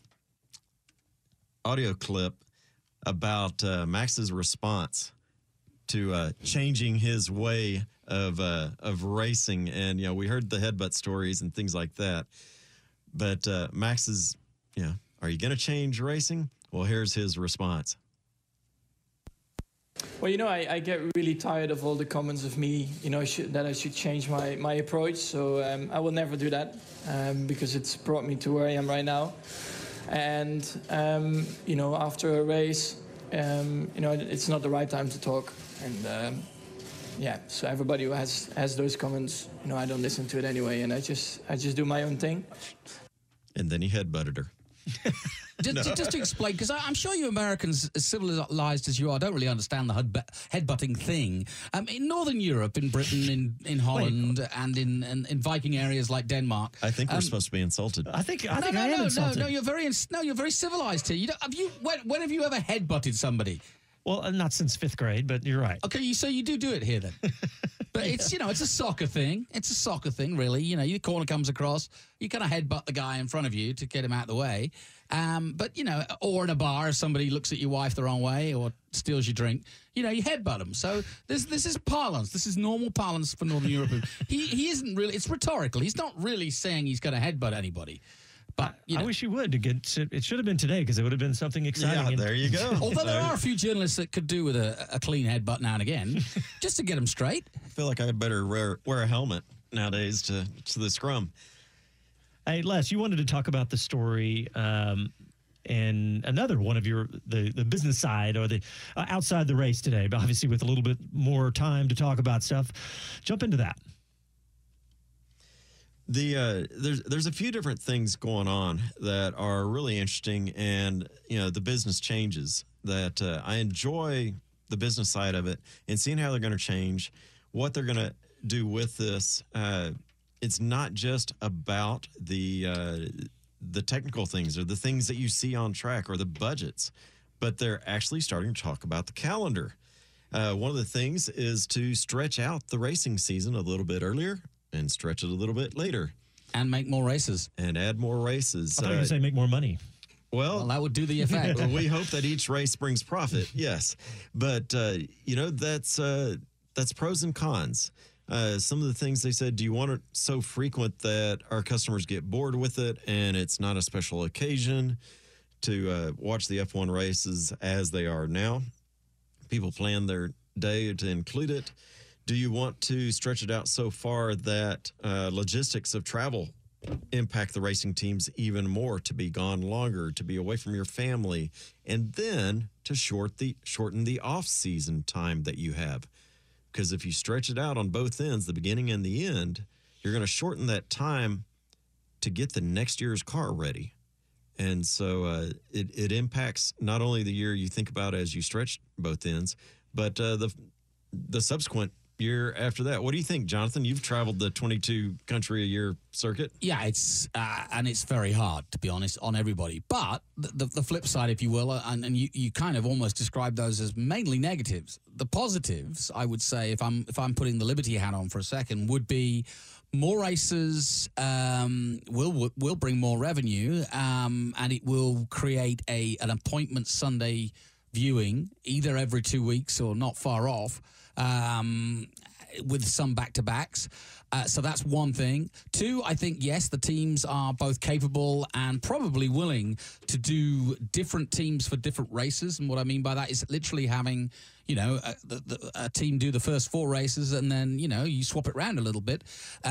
audio clip about uh, Max's response to uh, changing his way of uh, of racing, and you know we heard the headbutt stories and things like that. But uh, Max is, you know, are you going to change racing? Well, here's his response. Well, you know, I, I get really tired of all the comments of me, you know, should, that I should change my, my approach. So um, I will never do that um, because it's brought me to where I am right now. And, um, you know, after a race, um, you know, it's not the right time to talk. And, um, yeah, so everybody who has, has those comments, you know, I don't listen to it anyway. And I just I just do my own thing. And then he headbutted her. Just, No. just to explain, because I'm sure you Americans, as civilized as you are, don't really understand the headbutt, headbutting thing. Um, in Northern Europe, in Britain, in, in Holland, and in, in in Viking areas like Denmark, I think we're um, supposed to be insulted. I think I no, think no, I am no, insulted. no, no. You're very ins- no, you're very civilized here. You don't, have you? When, when have you ever headbutted somebody? Well, uh, not since fifth grade, but you're right. Okay, you so you do do it here then. But it's, you know, it's a soccer thing. It's a soccer thing, really. You know, your corner comes across, you kind of headbutt the guy in front of you to get him out of the way. Um, but, you know, or in a bar, if somebody looks at your wife the wrong way or steals your drink, you know, you headbutt them. So this this is parlance. This is normal parlance for Northern Europe. He he isn't really, it's rhetorical. He's not really saying he's going to headbutt anybody. But, you know. I wish you would to get. It should have been today because it would have been something exciting. Yeah, and- there you go. Although there are a few journalists that could do with a, a clean headbutt now and again, just to get them straight. I feel like I better wear wear a helmet nowadays to to the scrum. Hey, Les, you wanted to talk about the story um, and another one of your the, the business side or the uh, outside the race today, but obviously with a little bit more time to talk about stuff. Jump into that. The uh, there's there's a few different things going on that are really interesting, and you know the business changes that uh, I enjoy the business side of it and seeing how they're going to change, what they're going to do with this. Uh, it's not just about the uh, the technical things or the things that you see on track or the budgets, but they're actually starting to talk about the calendar. Uh, one of the things is to stretch out the racing season a little bit earlier and stretch it a little bit later. And make more races. And add more races. I thought you were going to say make more money. Well, well, that would do the effect. Well, we hope that each race brings profit, yes. But, uh, you know, that's uh, that's pros and cons. Uh, some of the things they said, do you want it so frequent that our customers get bored with it and it's not a special occasion to uh, watch the F one races as they are now? People plan their day to include it. Do you want to stretch it out so far that uh, logistics of travel impact the racing teams even more, to be gone longer, to be away from your family, and then to short the shorten the off-season time that you have? Because if you stretch it out on both ends, the beginning and the end, you're going to shorten that time to get the next year's car ready. And so uh, it, it impacts not only the year you think about as you stretch both ends, but uh, the the subsequent year after that. What do you think, Jonathan? You've traveled the twenty-two country a year circuit. Yeah, it's uh, and it's very hard, to be honest, on everybody. But the, the, the flip side, if you will, and, and you, you kind of almost describe those as mainly negatives. The positives, I would say, if I'm if I'm putting the Liberty hat on for a second, would be more races um, will will bring more revenue, um, and it will create a an appointment Sunday viewing either every two weeks or not far off, um, with some back-to-backs. Uh, so that's one thing. Two, I think, yes, the teams are both capable and probably willing to do different teams for different races. And what I mean by that is literally having, you know, a, the, a team do the first four races and then, you know, you swap it around a little bit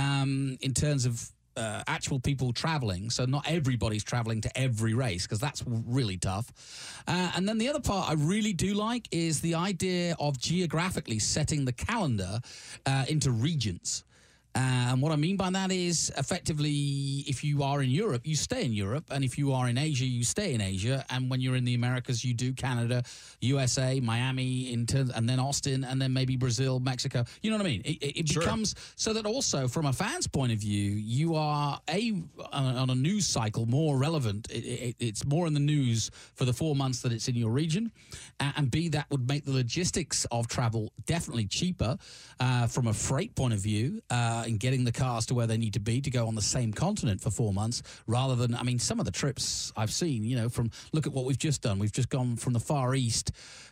um, in terms of Uh, actual people traveling, so not everybody's traveling to every race, because that's really tough. Uh, and then the other part I really do like is the idea of geographically setting the calendar uh, into regions. Uh, and what I mean by that is, effectively, if you are in Europe, you stay in Europe. And if you are in Asia, you stay in Asia. And when you're in the Americas, you do Canada, U S A, Miami, into, and then Austin, and then maybe Brazil, Mexico. You know what I mean? It, it Sure. becomes so that also, from a fan's point of view, you are, A, on a news cycle, more relevant. It, it, it's more in the news for the four months that it's in your region. Uh, and B, that would make the logistics of travel definitely cheaper uh, from a freight point of view. Uh, in getting the cars to where they need to be to go on the same continent for four months rather than, I mean, some of the trips I've seen, you know, from, look at what we've just done. We've just gone from the Far East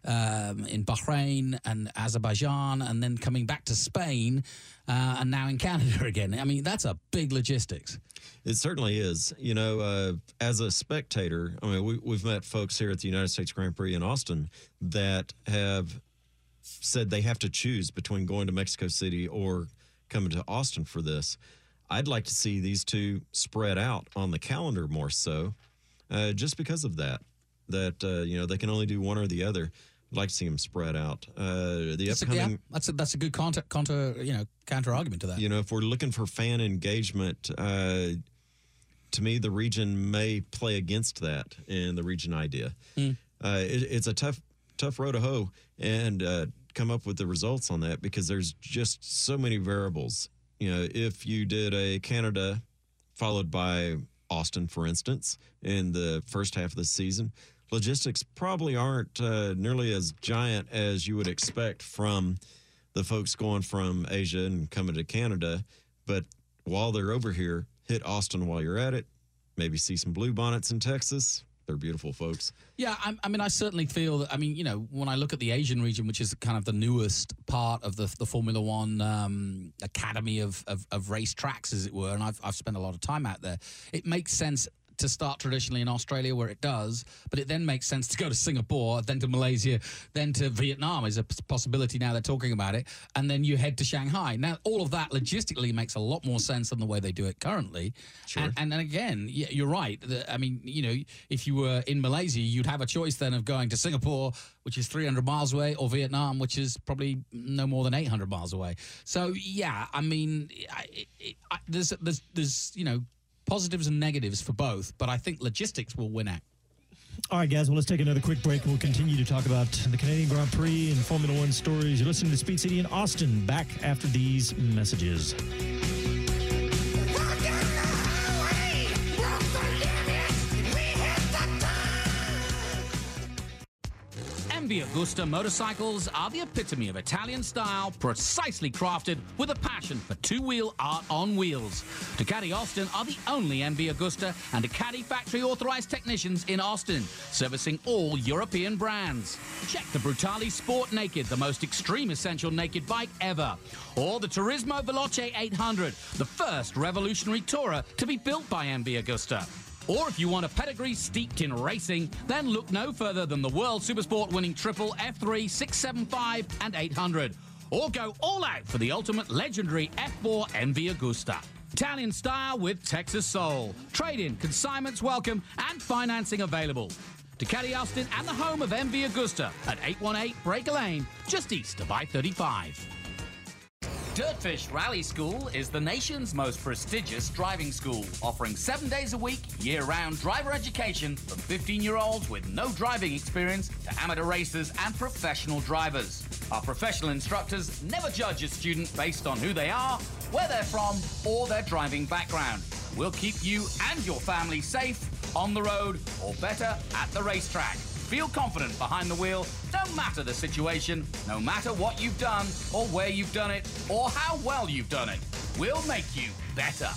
um, in Bahrain and Azerbaijan and then coming back to Spain uh, and now in Canada again. I mean, that's a big logistics. It certainly is. You know, uh, as a spectator, I mean, we, we've met folks here at the United States Grand Prix in Austin that have said they have to choose between going to Mexico City or coming to Austin for this. I'd like to see these two spread out on the calendar more so, uh, just because of that, that, uh, you know, they can only do one or the other. I'd like to see them spread out. Uh, the that's upcoming, a, yeah, that's a, that's a good counter, counter, you know, counter argument to that. You know, if we're looking for fan engagement, uh, to me, the region may play against that in the region idea. Mm. Uh, it, it's a tough, tough road to hoe, and, uh, come up with the results on that, because there's just so many variables. You know, if you did a Canada followed by Austin, for instance, in the first half of the season, logistics probably aren't uh, nearly as giant as you would expect from the folks going from Asia and coming to Canada. But while they're over here, hit Austin while you're at it. Maybe see some blue bonnets in Texas. They're beautiful folks. Yeah, I, I mean, I certainly feel that, I mean, you know, when I look at the Asian region, which is kind of the newest part of the the Formula One um, academy of, of, of race tracks, as it were, and I've, I've spent a lot of time out there, it makes sense to start traditionally in Australia where it does, but it then makes sense to go to Singapore, then to Malaysia, then to Vietnam is a possibility now they're talking about it, and then you head to Shanghai. Now, all of that logistically makes a lot more sense than the way they do it currently. Sure. And, and then again, yeah, you're right. The, I mean, you know, if you were in Malaysia, you'd have a choice then of going to Singapore, which is three hundred miles away, or Vietnam, which is probably no more than eight hundred miles away. So, yeah, I mean, it, it, I, there's, there's, there's, you know, positives and negatives for both, but I think logistics will win out. All right, guys, well, let's take another quick break, and we'll continue to talk about the Canadian Grand Prix and Formula One stories. You're listening to Speed City in Austin. Back after these messages. M V Agusta motorcycles are the epitome of Italian style, precisely crafted with a passion for two-wheel art on wheels. Ducati Austin are the only M V Agusta and Ducati factory-authorized technicians in Austin, servicing all European brands. Check the Brutale Sport Naked, the most extreme essential naked bike ever, or the Turismo Veloce eight hundred, the first revolutionary tourer to be built by M V Agusta. Or if you want a pedigree steeped in racing, then look no further than the World Supersport winning triple F three, six seventy-five and eight hundred. Or go all out for the ultimate legendary F four M V Agusta. Italian style with Texas soul. Trade-in, consignments welcome, and financing available. Ducati Austin and the home of M V Agusta at eight one eight Breaker Lane, just east of I thirty-five. Dirtfish Rally School is the nation's most prestigious driving school, offering seven days a week, year-round driver education from fifteen-year-olds with no driving experience to amateur racers and professional drivers. Our professional instructors never judge a student based on who they are, where they're from, or their driving background. We'll keep you and your family safe, on the road, or better, at the racetrack. Feel confident behind the wheel, no matter the situation, no matter what you've done, or where you've done it, or how well you've done it. We'll make you better.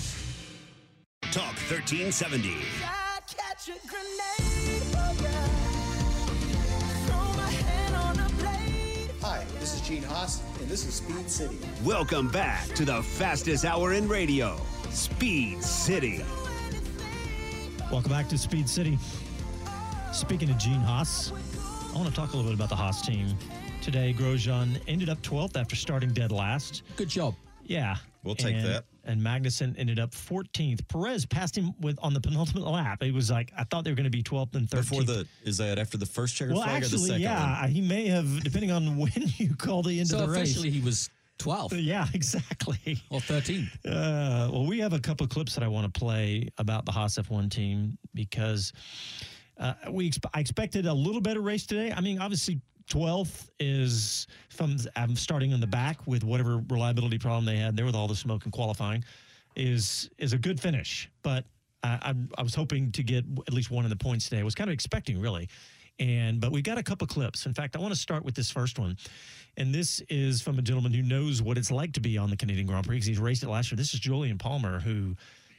Talk thirteen seventy. I'd catch a grenade, oh yeah. Throw my hand on a blade. Hi, this is Gene Haas, and this is Speed City. Welcome back to the fastest hour in radio, Speed City. Welcome back to Speed City. Speaking of Gene Haas, I want to talk a little bit about the Haas team. Today, Grosjean ended up twelfth after starting dead last. Good job. Yeah. We'll take and, that. And Magnussen ended up fourteenth. Perez passed him with on the penultimate lap. It was like, I thought they were going to be twelfth and thirteenth. Before the, is that after the first checkered well, flag actually, or the second yeah, one? he may have, depending on when you call the end so of the race. officially he was twelfth. Yeah, exactly. Or thirteenth. Uh, well, we have a couple of clips that I want to play about the Haas F one team because uh, we exp- I expected a little better race today. I mean, obviously, twelfth is from I'm starting in the back with whatever reliability problem they had there with all the smoke and qualifying is is a good finish. But I, I, I was hoping to get at least one of the points today. I was kind of expecting, really. And but we got a couple clips. In fact, I want to start with this first one. And this is from a gentleman who knows what it's like to be on the Canadian Grand Prix because he's raced it last year. This is Julian Palmer, who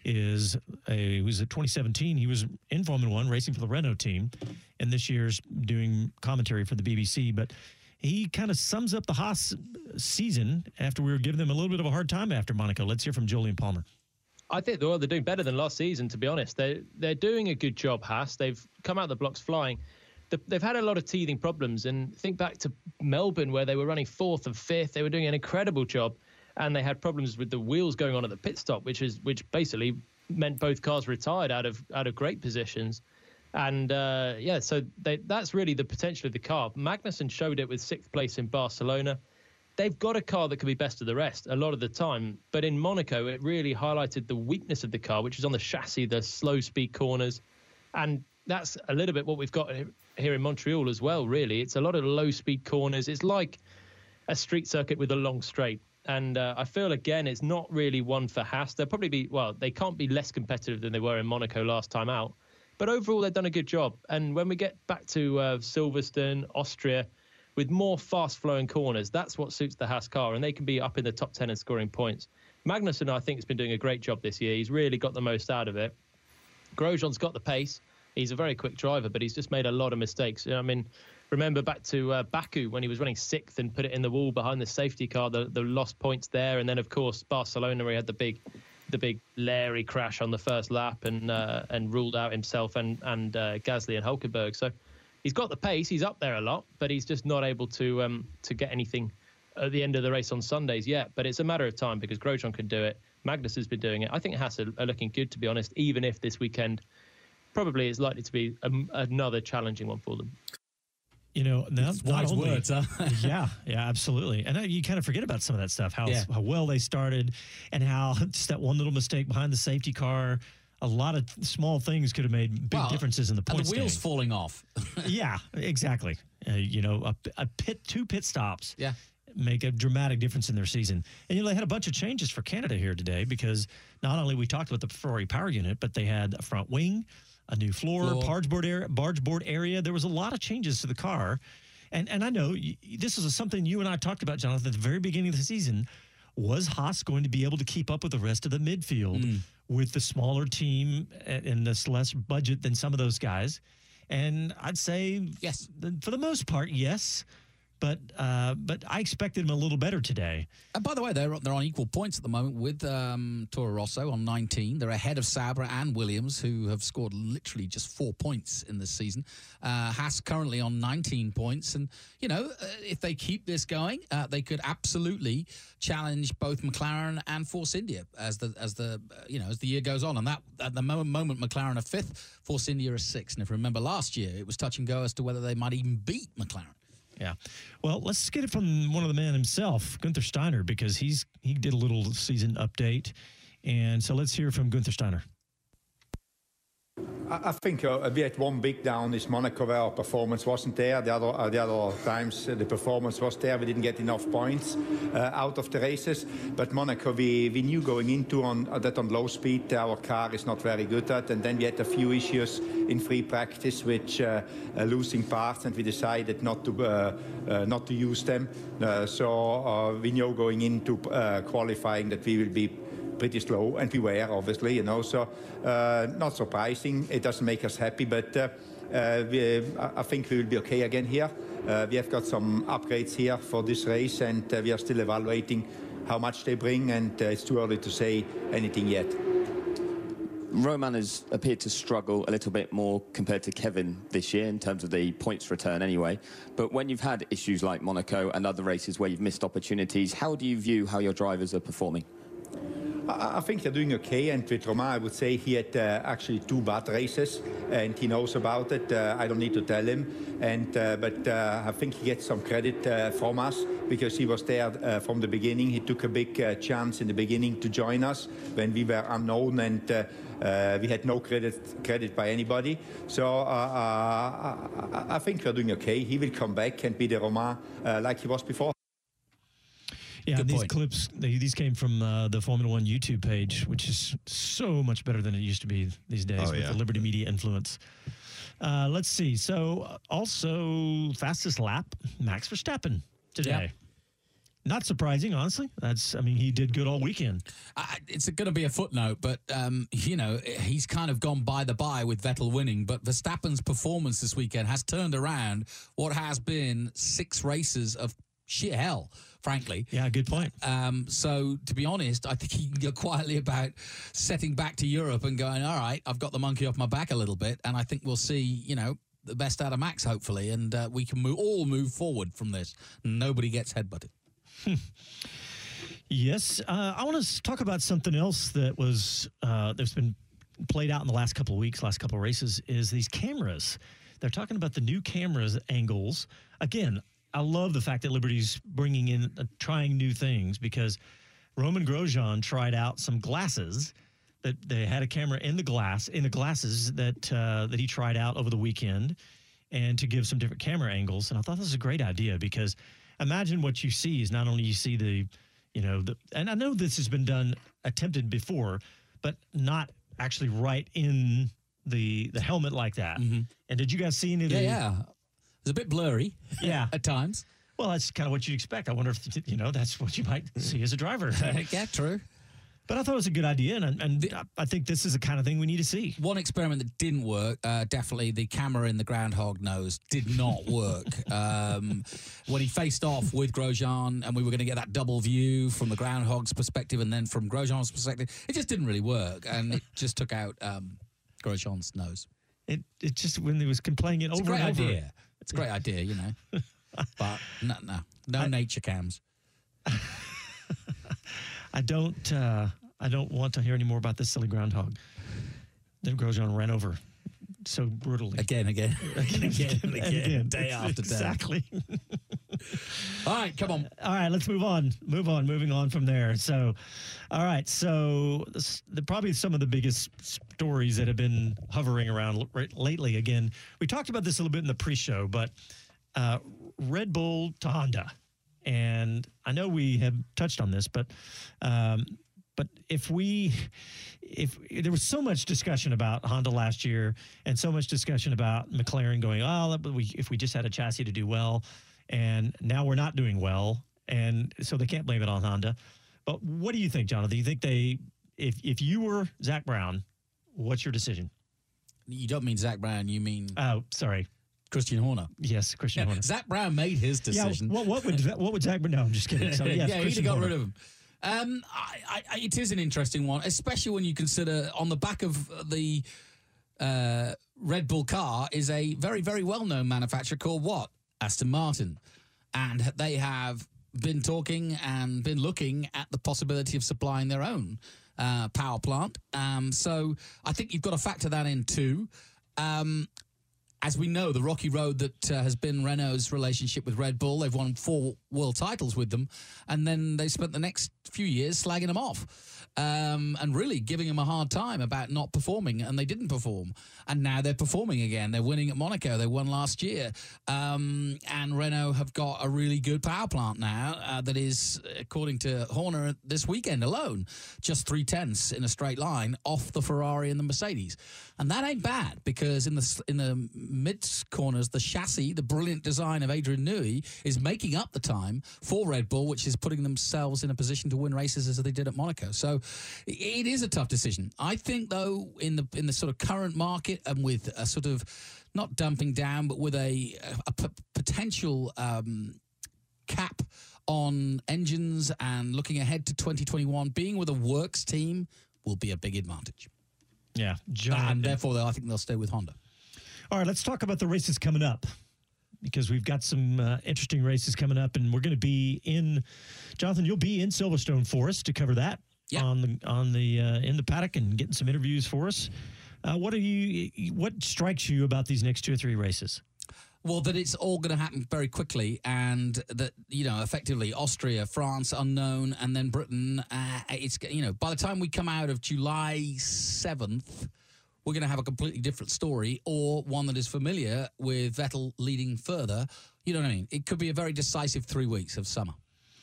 is a who was at twenty seventeen. He was in Formula One racing for the Renault team, and this year's doing commentary for the B B C. But he kind of sums up the Haas season after we were giving them a little bit of a hard time after Monaco. Let's hear from Julian Palmer. I think they're, they're doing better than last season, to be honest. They're, they're doing a good job, Haas. They've come out the blocks flying. They've had a lot of teething problems, and think back to Melbourne where they were running fourth and fifth. They were doing an incredible job, and they had problems with the wheels going on at the pit stop, which is which basically meant both cars retired out of out of great positions. And uh, yeah, so they, that's really the potential of the car. Magnussen showed it with sixth place in Barcelona. They've got a car that could be best of the rest a lot of the time, but in Monaco it really highlighted the weakness of the car, which is on the chassis, the slow speed corners, and that's a little bit what we've got here in Montreal as well, really. It's a lot of low-speed corners. It's like a street circuit with a long straight. And uh, I feel, again, it's not really one for Haas. They'll probably be, well, they can't be less competitive than they were in Monaco last time out. But overall, they've done a good job. And when we get back to uh, Silverstone, Austria, with more fast-flowing corners, that's what suits the Haas car. And they can be up in the top ten and scoring points. Magnussen, I think, has been doing a great job this year. He's really got the most out of it. Grosjean's got the pace. He's a very quick driver, but he's just made a lot of mistakes. I mean, remember back to uh, Baku when he was running sixth and put it in the wall behind the safety car, the, the lost points there. And then, of course, Barcelona, where he had the big the big Larry crash on the first lap and uh, and ruled out himself and, and uh, Gasly and Hulkenberg. So he's got the pace. He's up there a lot, but he's just not able to um, to get anything at the end of the race on Sundays yet. But it's a matter of time because Grosjean can do it. Magnus has been doing it. I think Haas are, are looking good, to be honest, even if this weekend probably is likely to be a, another challenging one for them. You know, not, not wise only, words, huh? yeah, yeah, absolutely. And uh, you kind of forget about some of that stuff, how, Yeah. how well they started and how just that one little mistake behind the safety car, a lot of small things could have made big Well, differences in the and points. the wheels falling off. Yeah, exactly. Uh, you know, a, a pit, two pit stops. Yeah. Make a dramatic difference in their season. And you know, they had a bunch of changes for Canada here today because not only we talked about the Ferrari power unit, but they had a front wing, a new floor, Floor. barge board area, barge board area. There was a lot of changes to the car, And and I know y- this is something you and I talked about, Jonathan, at the very beginning of the season. Was Haas going to be able to keep up with the rest of the midfield mm. with the smaller team and this less budget than some of those guys? And I'd say yes, for the most part, yes. But uh, but I expected them a little better today. And by the way, they're they're on equal points at the moment with um, Toro Rosso on nineteen. They're ahead of Sauber and Williams, who have scored literally just four points in this season. Uh, Haas currently on nineteen points, and you know uh, if they keep this going, uh, they could absolutely challenge both McLaren and Force India as the as the uh, you know as the year goes on. And that at the moment, moment McLaren are fifth, Force India are sixth. And if you remember last year, it was touch and go as to whether they might even beat McLaren. Yeah. Well, let's get it from one of the men himself, Gunther Steiner, because he's he did a little season update. And so let's hear from Gunther Steiner. I think uh, we had one big down is Monaco, where our performance wasn't there. The other, uh, the other times uh, the performance was there. We didn't get enough points uh, out of the races. But Monaco, we, we knew going into on uh, that on low speed our car is not very good at. And then we had a few issues in free practice, which uh, uh, losing parts, and we decided not to uh, uh, not to use them. Uh, so uh, we knew going into uh, qualifying that we will be pretty slow, and we were, obviously, you know, so uh, not surprising. It doesn't make us happy, but uh, uh, we, I think we will be okay again here. Uh, we have got some upgrades here for this race, and uh, we are still evaluating how much they bring, and uh, it's too early to say anything yet. Roman has appeared to struggle a little bit more compared to Kevin this year in terms of the points return anyway. But when you've had issues like Monaco and other races where you've missed opportunities, how do you view how your drivers are performing? I think they're doing okay, and with Romain, I would say he had uh, actually two bad races, and he knows about it. Uh, I don't need to tell him, and uh, but uh, I think he gets some credit uh, from us because he was there uh, from the beginning. He took a big uh, chance in the beginning to join us when we were unknown, and uh, uh, we had no credit credit by anybody. So uh, uh, I, I think we're doing okay. He will come back and be the Romain uh, like he was before. Yeah, Good these point. clips, they, these came from uh, the Formula One YouTube page, which is so much better than it used to be these days Oh, with yeah. the Liberty Media influence. Uh, let's see. So, uh, also, fastest lap, Max Verstappen today. Yeah. Not surprising, honestly. That's, I mean, he did good all weekend. Uh, it's going to be a footnote, but, um, you know, he's kind of gone by the by with Vettel winning. But Verstappen's performance this weekend has turned around what has been six races of shit hell, frankly. Yeah, good point. Um, so, to be honest, I think he can go quietly about setting back to Europe and going, all right, I've got the monkey off my back a little bit. And I think we'll see, you know, the best out of Max, hopefully. And uh, we can move, all move forward from this. Nobody gets headbutted. Yes. Uh, I want to talk about something else that was, uh, that's been played out in the last couple of weeks, last couple of races, is these cameras. They're talking about the new cameras angles. Again, I love the fact that Liberty's bringing in, uh, trying new things, because Roman Grosjean tried out some glasses that they had a camera in the glass, in the glasses that uh, that he tried out over the weekend, and to give some different camera angles. And I thought this was a great idea, because imagine what you see is not only you see the, you know, the, and I know this has been done, attempted before, but not actually right in the the helmet like that. Mm-hmm. And did you guys see any of Yeah, the, yeah. It's a bit blurry. Yeah. At times. Well, that's kind of what you'd expect. I wonder if, you know, that's what you might see as a driver. Yeah, true. But I thought it was a good idea, and, and The- I think this is the kind of thing we need to see. One experiment that didn't work, uh, definitely the camera in the groundhog nose did not work. um, when he faced off with Grosjean, and we were going to get that double view from the groundhog's perspective and then from Grosjean's perspective, it just didn't really work, and it just took out um, Grosjean's nose. It it just, when he was playing it It's over a great and over. idea. It's a great idea, you know. But no, no, no I- nature cams. I don't uh, I don't want to hear any more about this silly groundhog that Grosjean ran over so brutally. Again, again, Again, again, and again, again. day after day. Exactly. All right, come on. All right, let's move on. Move on. Moving on from there. So, all right. So, this, the, probably some of the biggest stories that have been hovering around l- right, lately. Again, we talked about this a little bit in the pre-show, but uh, Red Bull to Honda, and I know we have touched on this, but um, But if we, if there was so much discussion about Honda last year and so much discussion about McLaren going, oh, we, if we just had a chassis to do well, and now we're not doing well, and so they can't blame it on Honda. But what do you think, Jonathan? Do you think they, if if you were Zach Brown, what's your decision? You don't mean Zach Brown, you mean... Oh, sorry. Christian Horner. Yes, Christian yeah, Horner. Zach Brown made his decision. Yeah, what, what would what would Zach Brown... No, I'm just kidding. So, yes, yeah, he'd Christian have got Horner. rid of him. Um, I, I, it is an interesting one, especially when you consider on the back of the uh, Red Bull car is a very, very well-known manufacturer called what? Aston Martin. And they have been talking and been looking at the possibility of supplying their own uh, power plant. Um, so I think you've got to factor that in too. Um, as we know, the rocky road that uh, has been Renault's relationship with Red Bull, they've won four world titles with them, and then they spent the next few years slagging them off um, and really giving them a hard time about not performing, and they didn't perform. And now they're performing again. They're winning at Monaco. They won last year. Um, and Renault have got a really good power plant now uh, that is, according to Horner, this weekend alone, just three tenths in a straight line off the Ferrari and the Mercedes. And that ain't bad, because in the in the mid corners, the chassis, the brilliant design of Adrian Newey, is making up the time for Red Bull, which is putting themselves in a position to win races as they did at Monaco. So it is a tough decision. I think, though, in the in the sort of current market, and with a sort of not dumping down, but with a, a p- potential um, cap on engines and looking ahead to twenty twenty-one, being with a works team will be a big advantage. Yeah, John, and therefore, I think they'll stay with Honda. All right, let's talk about the races coming up, because we've got some uh, interesting races coming up, and we're going to be in, Jonathan, you'll be in Silverstone for us to cover that yeah. on the on the uh, in the paddock and getting some interviews for us. Uh, what are you? What strikes you about these next two or three races? Well, that it's all going to happen very quickly, and that, you know, effectively Austria, France, unknown, and then Britain. Uh, it's, you know, by the time we come out of July seventh, we're going to have a completely different story, or one that is familiar with Vettel leading further. You know what I mean? It could be a very decisive three weeks of summer.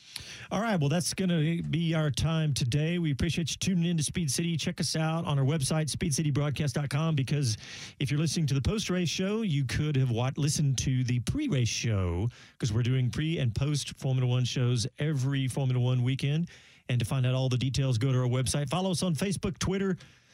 All right, well, that's going to be our time today. We appreciate you tuning in to Speed City. Check us out on our website, speed city broadcast dot com, because if you're listening to the post-race show, you could have watched, listened to the pre-race show, because we're doing pre- and post-Formula One shows every Formula One weekend. And to find out all the details, go to our website. Follow us on Facebook, Twitter,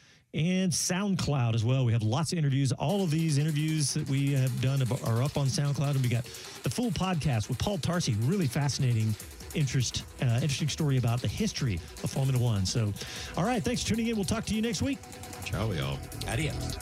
and SoundCloud as well. We have lots of interviews. All of these interviews that we have done are up on SoundCloud, and we got the full podcast with Paul Tarsi. Really fascinating interest, uh, interesting story about the history of Formula One. So, all right, thanks for tuning in. We'll talk to you next week. Ciao, y'all. Adios.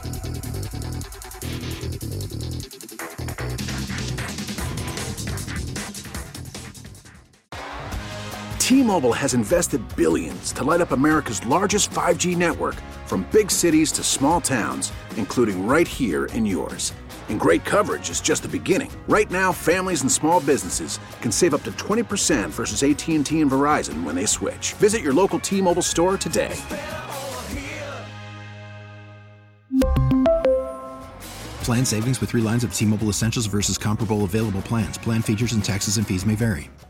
T-Mobile has invested billions to light up America's largest five G network, from big cities to small towns, including right here in yours. And great coverage is just the beginning. Right now, families and small businesses can save up to twenty percent versus A T and T and Verizon when they switch. Visit your local T-Mobile store today. Plan savings with three lines of T-Mobile Essentials versus comparable available plans. Plan features and taxes and fees may vary.